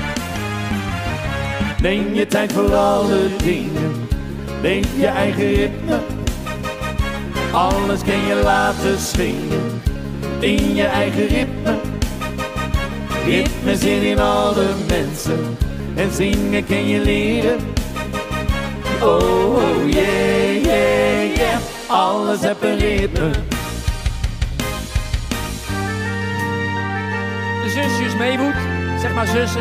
Neem je tijd voor alle dingen, denk je eigen ritme. Alles kan je laten swingen in je eigen ritme. Ritme zit in alle mensen en zingen kan je leren. Oh, oh yeah, yeah, yeah, alles heb een ritme. De zusjes meewoed, zeg maar zussen.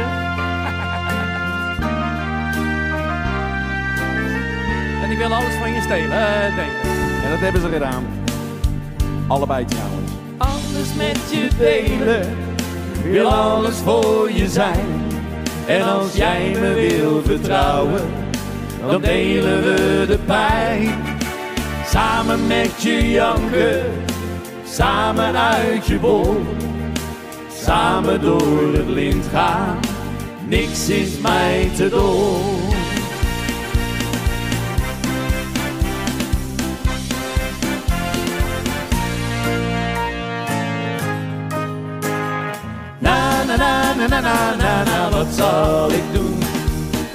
En ik wil alles van je stelen, uh, delen. En dat hebben ze gedaan. Allebei trouwens. Alles met je delen, wil alles voor je zijn. En als jij me wil vertrouwen, dan delen we de pijn. Samen met je janken, samen uit je bol. Samen door het lint gaan, niks is mij te dol. Na na na na na na na, wat zal ik doen?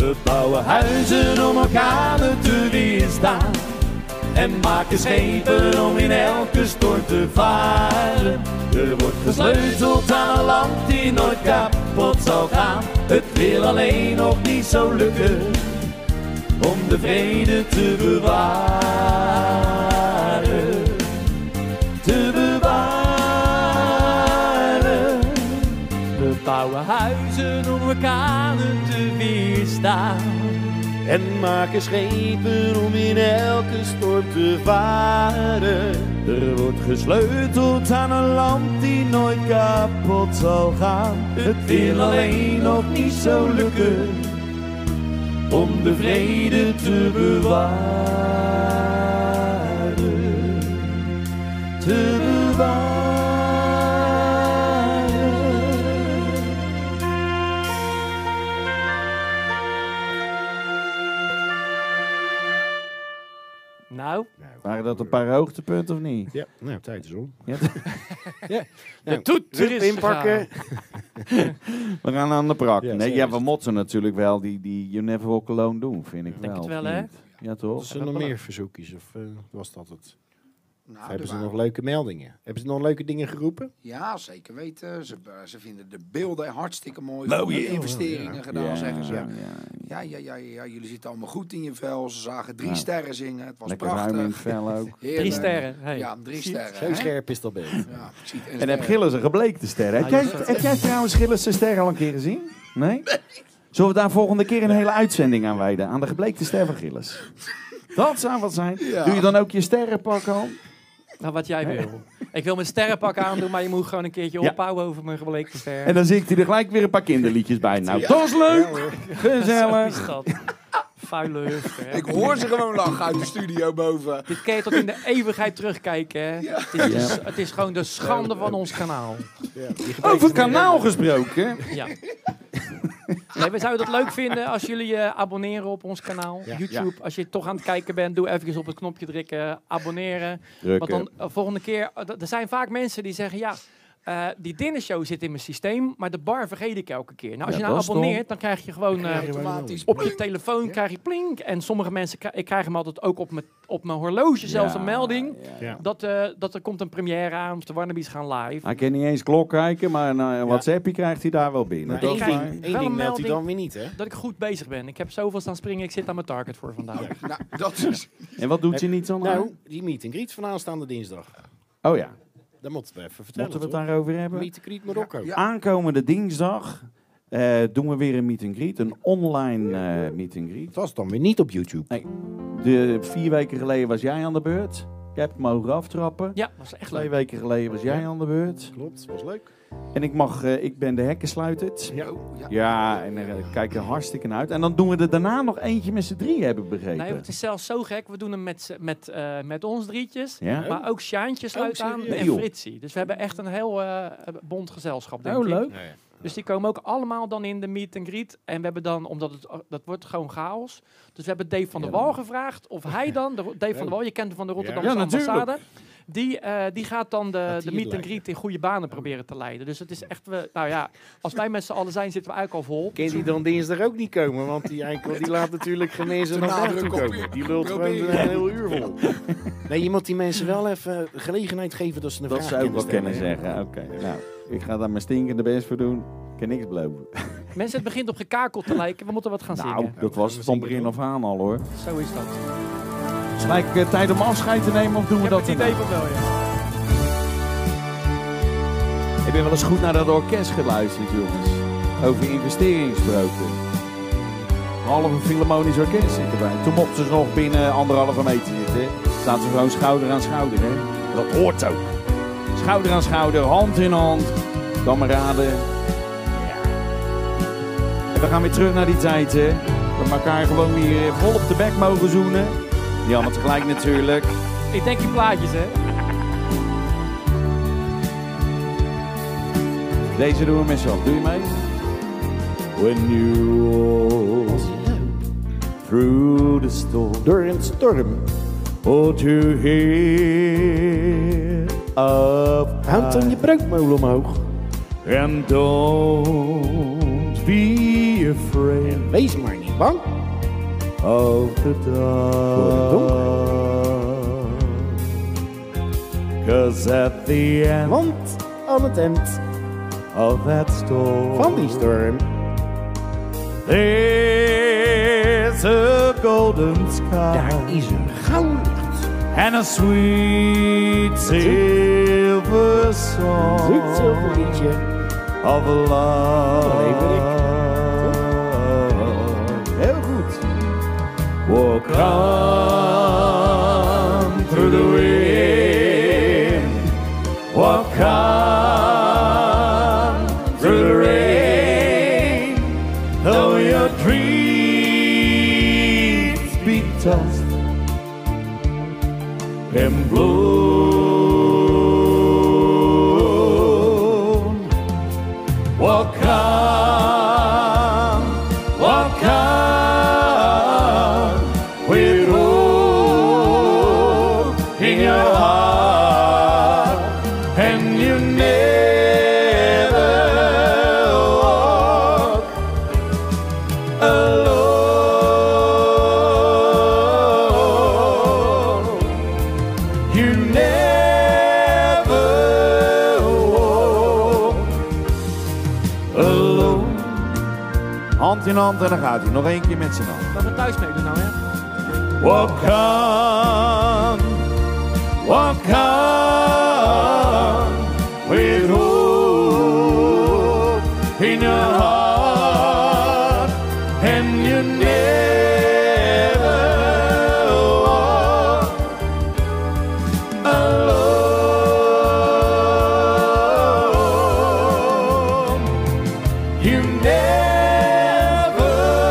We bouwen huizen om orkanen te weerstaan. En maken schepen om in elke storm te varen. Er wordt gesleuteld aan een land die nooit kapot zal gaan. Het wil alleen nog niet zo lukken om de vrede te bewaren. Te bewaren. We bouwen huizen om orkanen te weerstaan. En maken schepen om in elke storm te varen. Er wordt gesleuteld aan een land die nooit kapot zal gaan. Het wil alleen nog niet zo lukken om de vrede te bewaren. Te bewaren. Nou, Waren dat een paar hoogtepunten of niet? Ja, nou, tijd is om. Ja. Ja. de toeter is inpakken. We gaan aan de prak. Ja, nee, zo ja, is we het. moeten natuurlijk wel die, die You Never Walk Alone doen, vind ik Denk wel. het wel, of hè? niet? Ja, toch? Was er nog meer verzoekjes of uh, was dat het? Nou, Of hebben er ze waren- nog leuke meldingen? Hebben ze nog leuke dingen geroepen? Ja, zeker weten. Ze, ze vinden de beelden hartstikke mooi. Nou, Mooie ja. investeringen Ja. gedaan, zeggen ze. ja, Ja. ja. Ja, ja, ja, ja, jullie zitten allemaal goed in je vel. Ze zagen drie Ja. sterren zingen. Het was Lekker ruim in het prachtig. vel ook. Heerlijk. drie sterren. Hey. Ja, drie sterren. Zo hè? scherp is dat beeld. Ja, ik zie het. En heb sterren. Gilles een gebleekte ster. Heb Ah, jij, je zat- heb jij trouwens Gilles de ster al een keer gezien? Nee? Zullen we daar volgende keer een hele uitzending aan wijden? Aan de gebleekte ster van Gilles. Dat zou wat zijn. Ja. Doe je dan ook je sterrenpak al? Nou, wat jij wil. Ik wil mijn sterrenpak aandoen, maar je moet gewoon een keertje Ja. ophouden over mijn gebleekte ster. En dan zingt hij er gelijk weer een paar kinderliedjes bij. Nou, dat is leuk. Zo Gezellig. is dat. Vuile hufter. hè. Ik hoor ze gewoon lachen uit de studio boven. Dit kan je tot in de eeuwigheid terugkijken. Hè? Het, is, het, is, het is gewoon de schande van ons kanaal. Over kanaal gesproken. Ja. Nee, we zouden het leuk vinden als jullie je abonneren op ons kanaal. Ja. YouTube, als je toch aan het kijken bent, doe even op het knopje drukken, abonneren. Drukken. Want dan uh, volgende keer, uh, d- er zijn vaak mensen die zeggen, ja, uh, die dinnershow zit in mijn systeem, maar de bar vergeet ik elke keer. Nou, als Ja, je nou dat is abonneert, dan krijg je gewoon uh, Automatisch. op je telefoon krijg je plink. En sommige mensen, kri- ik krijg hem altijd ook op mijn, op mijn horloge zelfs Ja, een melding. ja. Ja. Dat, uh, dat er komt een première aan, of de Warnabies gaan live. Hij kan niet eens klok kijken, maar een WhatsAppje krijgt hij daar wel binnen. Maar Dat één is krijg- fijn. ding, wel één een ding meldt hij melding. dan weer niet, hè? Dat ik goed bezig ben. Ik heb zoveel staan springen, ik zit aan mijn target voor vandaag. Nou, dat is... En wat doet je niet dan? Nou, die meet and greet van aanstaande dinsdag. Oh ja, Daar moeten we even vertellen, moeten we het toch? daarover hebben? Meet and greet Marokko. Ja. Aankomende dinsdag eh, doen we weer een meet and greet. Een online eh, meet and greet. Het was dan weer niet op YouTube. Nee, de, vier weken geleden was jij aan de beurt. Ik heb het mogen aftrappen. Ja, was echt Twee leuk. weken geleden was jij aan de beurt. Klopt, was leuk. En ik, mag, eh, ik ben de hekkensluiter. Ja. Oh, ja. Ja, en daar kijk er hartstikke naar uit. En dan doen we er daarna nog eentje met z'n drie, heb ik begrepen. Nee, het is zelfs zo gek. We doen hem met, z'n- met, eh, met ons drietjes. Ja? Maar ook Sjaantje sluit Oh, aan serieus? en Joh. Fritsie. Dus we hebben echt een heel eh, bond gezelschap, denk Oh, ik. leuk. Ja, ja. Dus die komen ook allemaal dan in de meet and greet. En we hebben dan, omdat het, dat wordt gewoon chaos. Dus we hebben Dave van der Ja. Wal gevraagd of hij dan, de, Dave van der Wal, je kent hem van de Rotterdamse Ja, natuurlijk. ambassade. Die, eh, die gaat dan de, Gaat de die meet and leiden? greet in goede banen proberen te leiden. Dus het is echt, we, nou ja, als wij met z'n allen zijn, zitten we eigenlijk al vol. Kan die dan dinsdag ook niet komen? Want die, eikel, die laat natuurlijk geen mensen De naar buiten nadruk op komen. je. Die lult gewoon Probeer. een heel uur vol. Nee, je moet die mensen wel even gelegenheid geven dat ze een Dat vraag zou ik wel kunnen kunnen stellen. zeggen. Oké, nou, ik ga daar mijn stinkende best voor doen. Ik kan niks beloven. Mensen, het begint op gekakel te lijken. We moeten wat gaan Nou, zingen. dat was het van begin af aan al hoor. Zo is dat. Is het gelijk eh, tijd om afscheid te nemen of doen we Ik heb dat het daarna? idee van wel, ja. Ik ben wel eens goed naar dat orkest geluisterd, jongens. Over investeringen gesproken. Half een Philharmonisch orkest zit erbij. Toen mochten ze nog binnen anderhalve meter zitten. Zaten ze gewoon schouder aan schouder, hè. Dat hoort ook. Schouder aan schouder, hand in hand. Kameraden. Ja. En we gaan weer terug naar die tijd, hè. Dat we elkaar gewoon weer vol op de bek mogen zoenen. Niet allemaal tegelijk natuurlijk. Ik denk in plaatjes, hè. Deze doen we met z'n allen. Doe je mee? When you walk through the storm, Door een storm. hold your head up Houd dan je broodmolen omhoog. and don't be afraid. Wees maar niet bang. Of the dark. 'Cause at the end Want aan het eind of that storm, van die storm there's a golden sky. daar is een gouden lucht. And a sweet silver song. Zoet zilver liedje. Of love. Heel goed. Walk on through the wind. Walk on through the rain. Though your dreams be tossed and blown. Walk on, walk on, with hope in your heart, and you never walk alone. You never walk alone. Hand in hand en dan gaat hij. Nog één keer met z'n allen. Laten we thuis meedoen nou, hè? Walk on, walk on, with hope in your heart, and you never walk alone. You never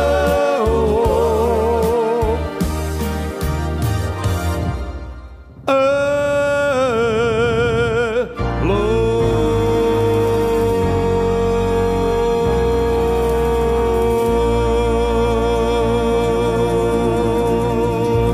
walk alone.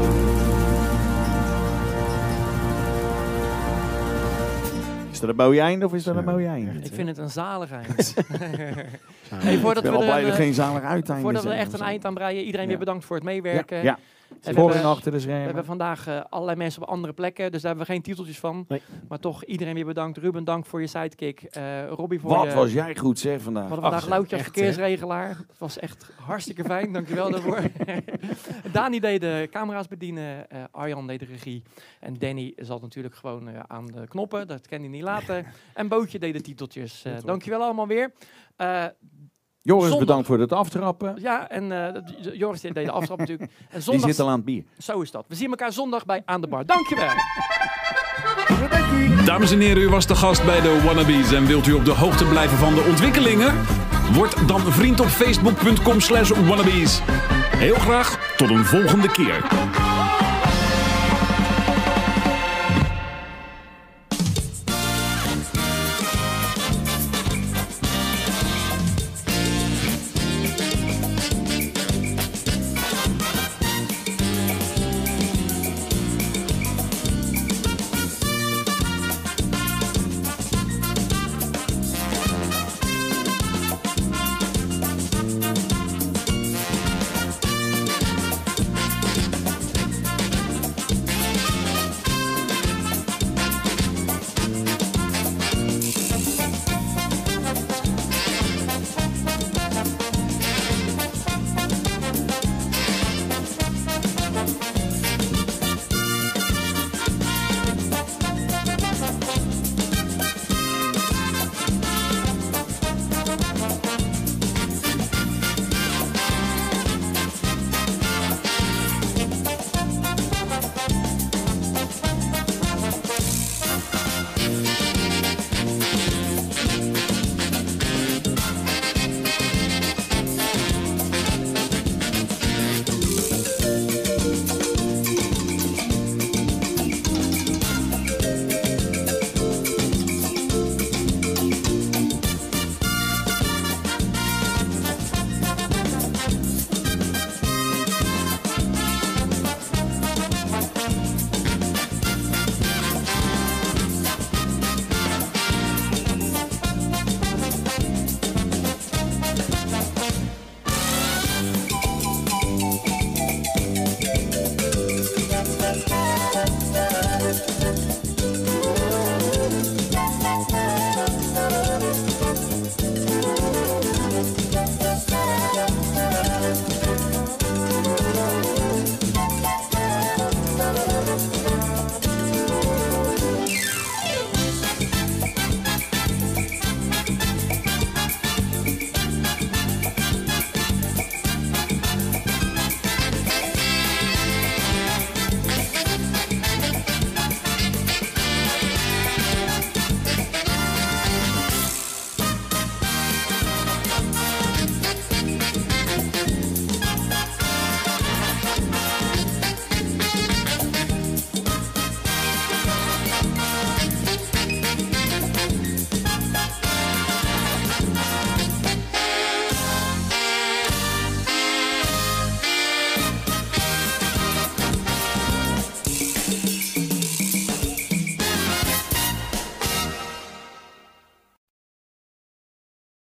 Is dat een mooi einde of is dat een mooi einde? Ik vind het een zalig eind. Hey, voordat Ik ben al we blij er, dat eh, er geen zalig uiteinde Voordat we er zijn. echt een eind aan breien, iedereen Ja. weer bedankt voor het meewerken. Ja, En voor we en hebben- achter de We hebben schermen. vandaag eh, allerlei mensen op andere plekken, dus daar hebben we geen titeltjes van. Nee. Maar toch iedereen weer bedankt. Ruben, dank voor je sidekick. Eh Robbie voor Wat je... was jij goed zeg vandaag. We hadden vandaag Ach, Loutje als echt, verkeersregelaar. Het was echt hartstikke fijn, dankjewel daarvoor. Dani deed de camera's bedienen, eh, Arjan deed de regie. En Danny zat natuurlijk gewoon eh, aan de knoppen, dat kan hij niet laten. En Bootje deed de titeltjes. Eh, dankjewel allemaal weer. Eh, Joris, zondag. bedankt voor het aftrappen. ja, en eh, dat- Joris deed de aftrap natuurlijk. En Die zondag, zit al aan het bier. zo is dat. We zien elkaar zondag bij Aan de Bar. Dankjewel. Dames en heren, u was de gast bij de Wannabes en wilt u op de hoogte blijven van de ontwikkelingen? Word dan vriend op facebook punt com slash wannabes. Heel graag tot een volgende keer.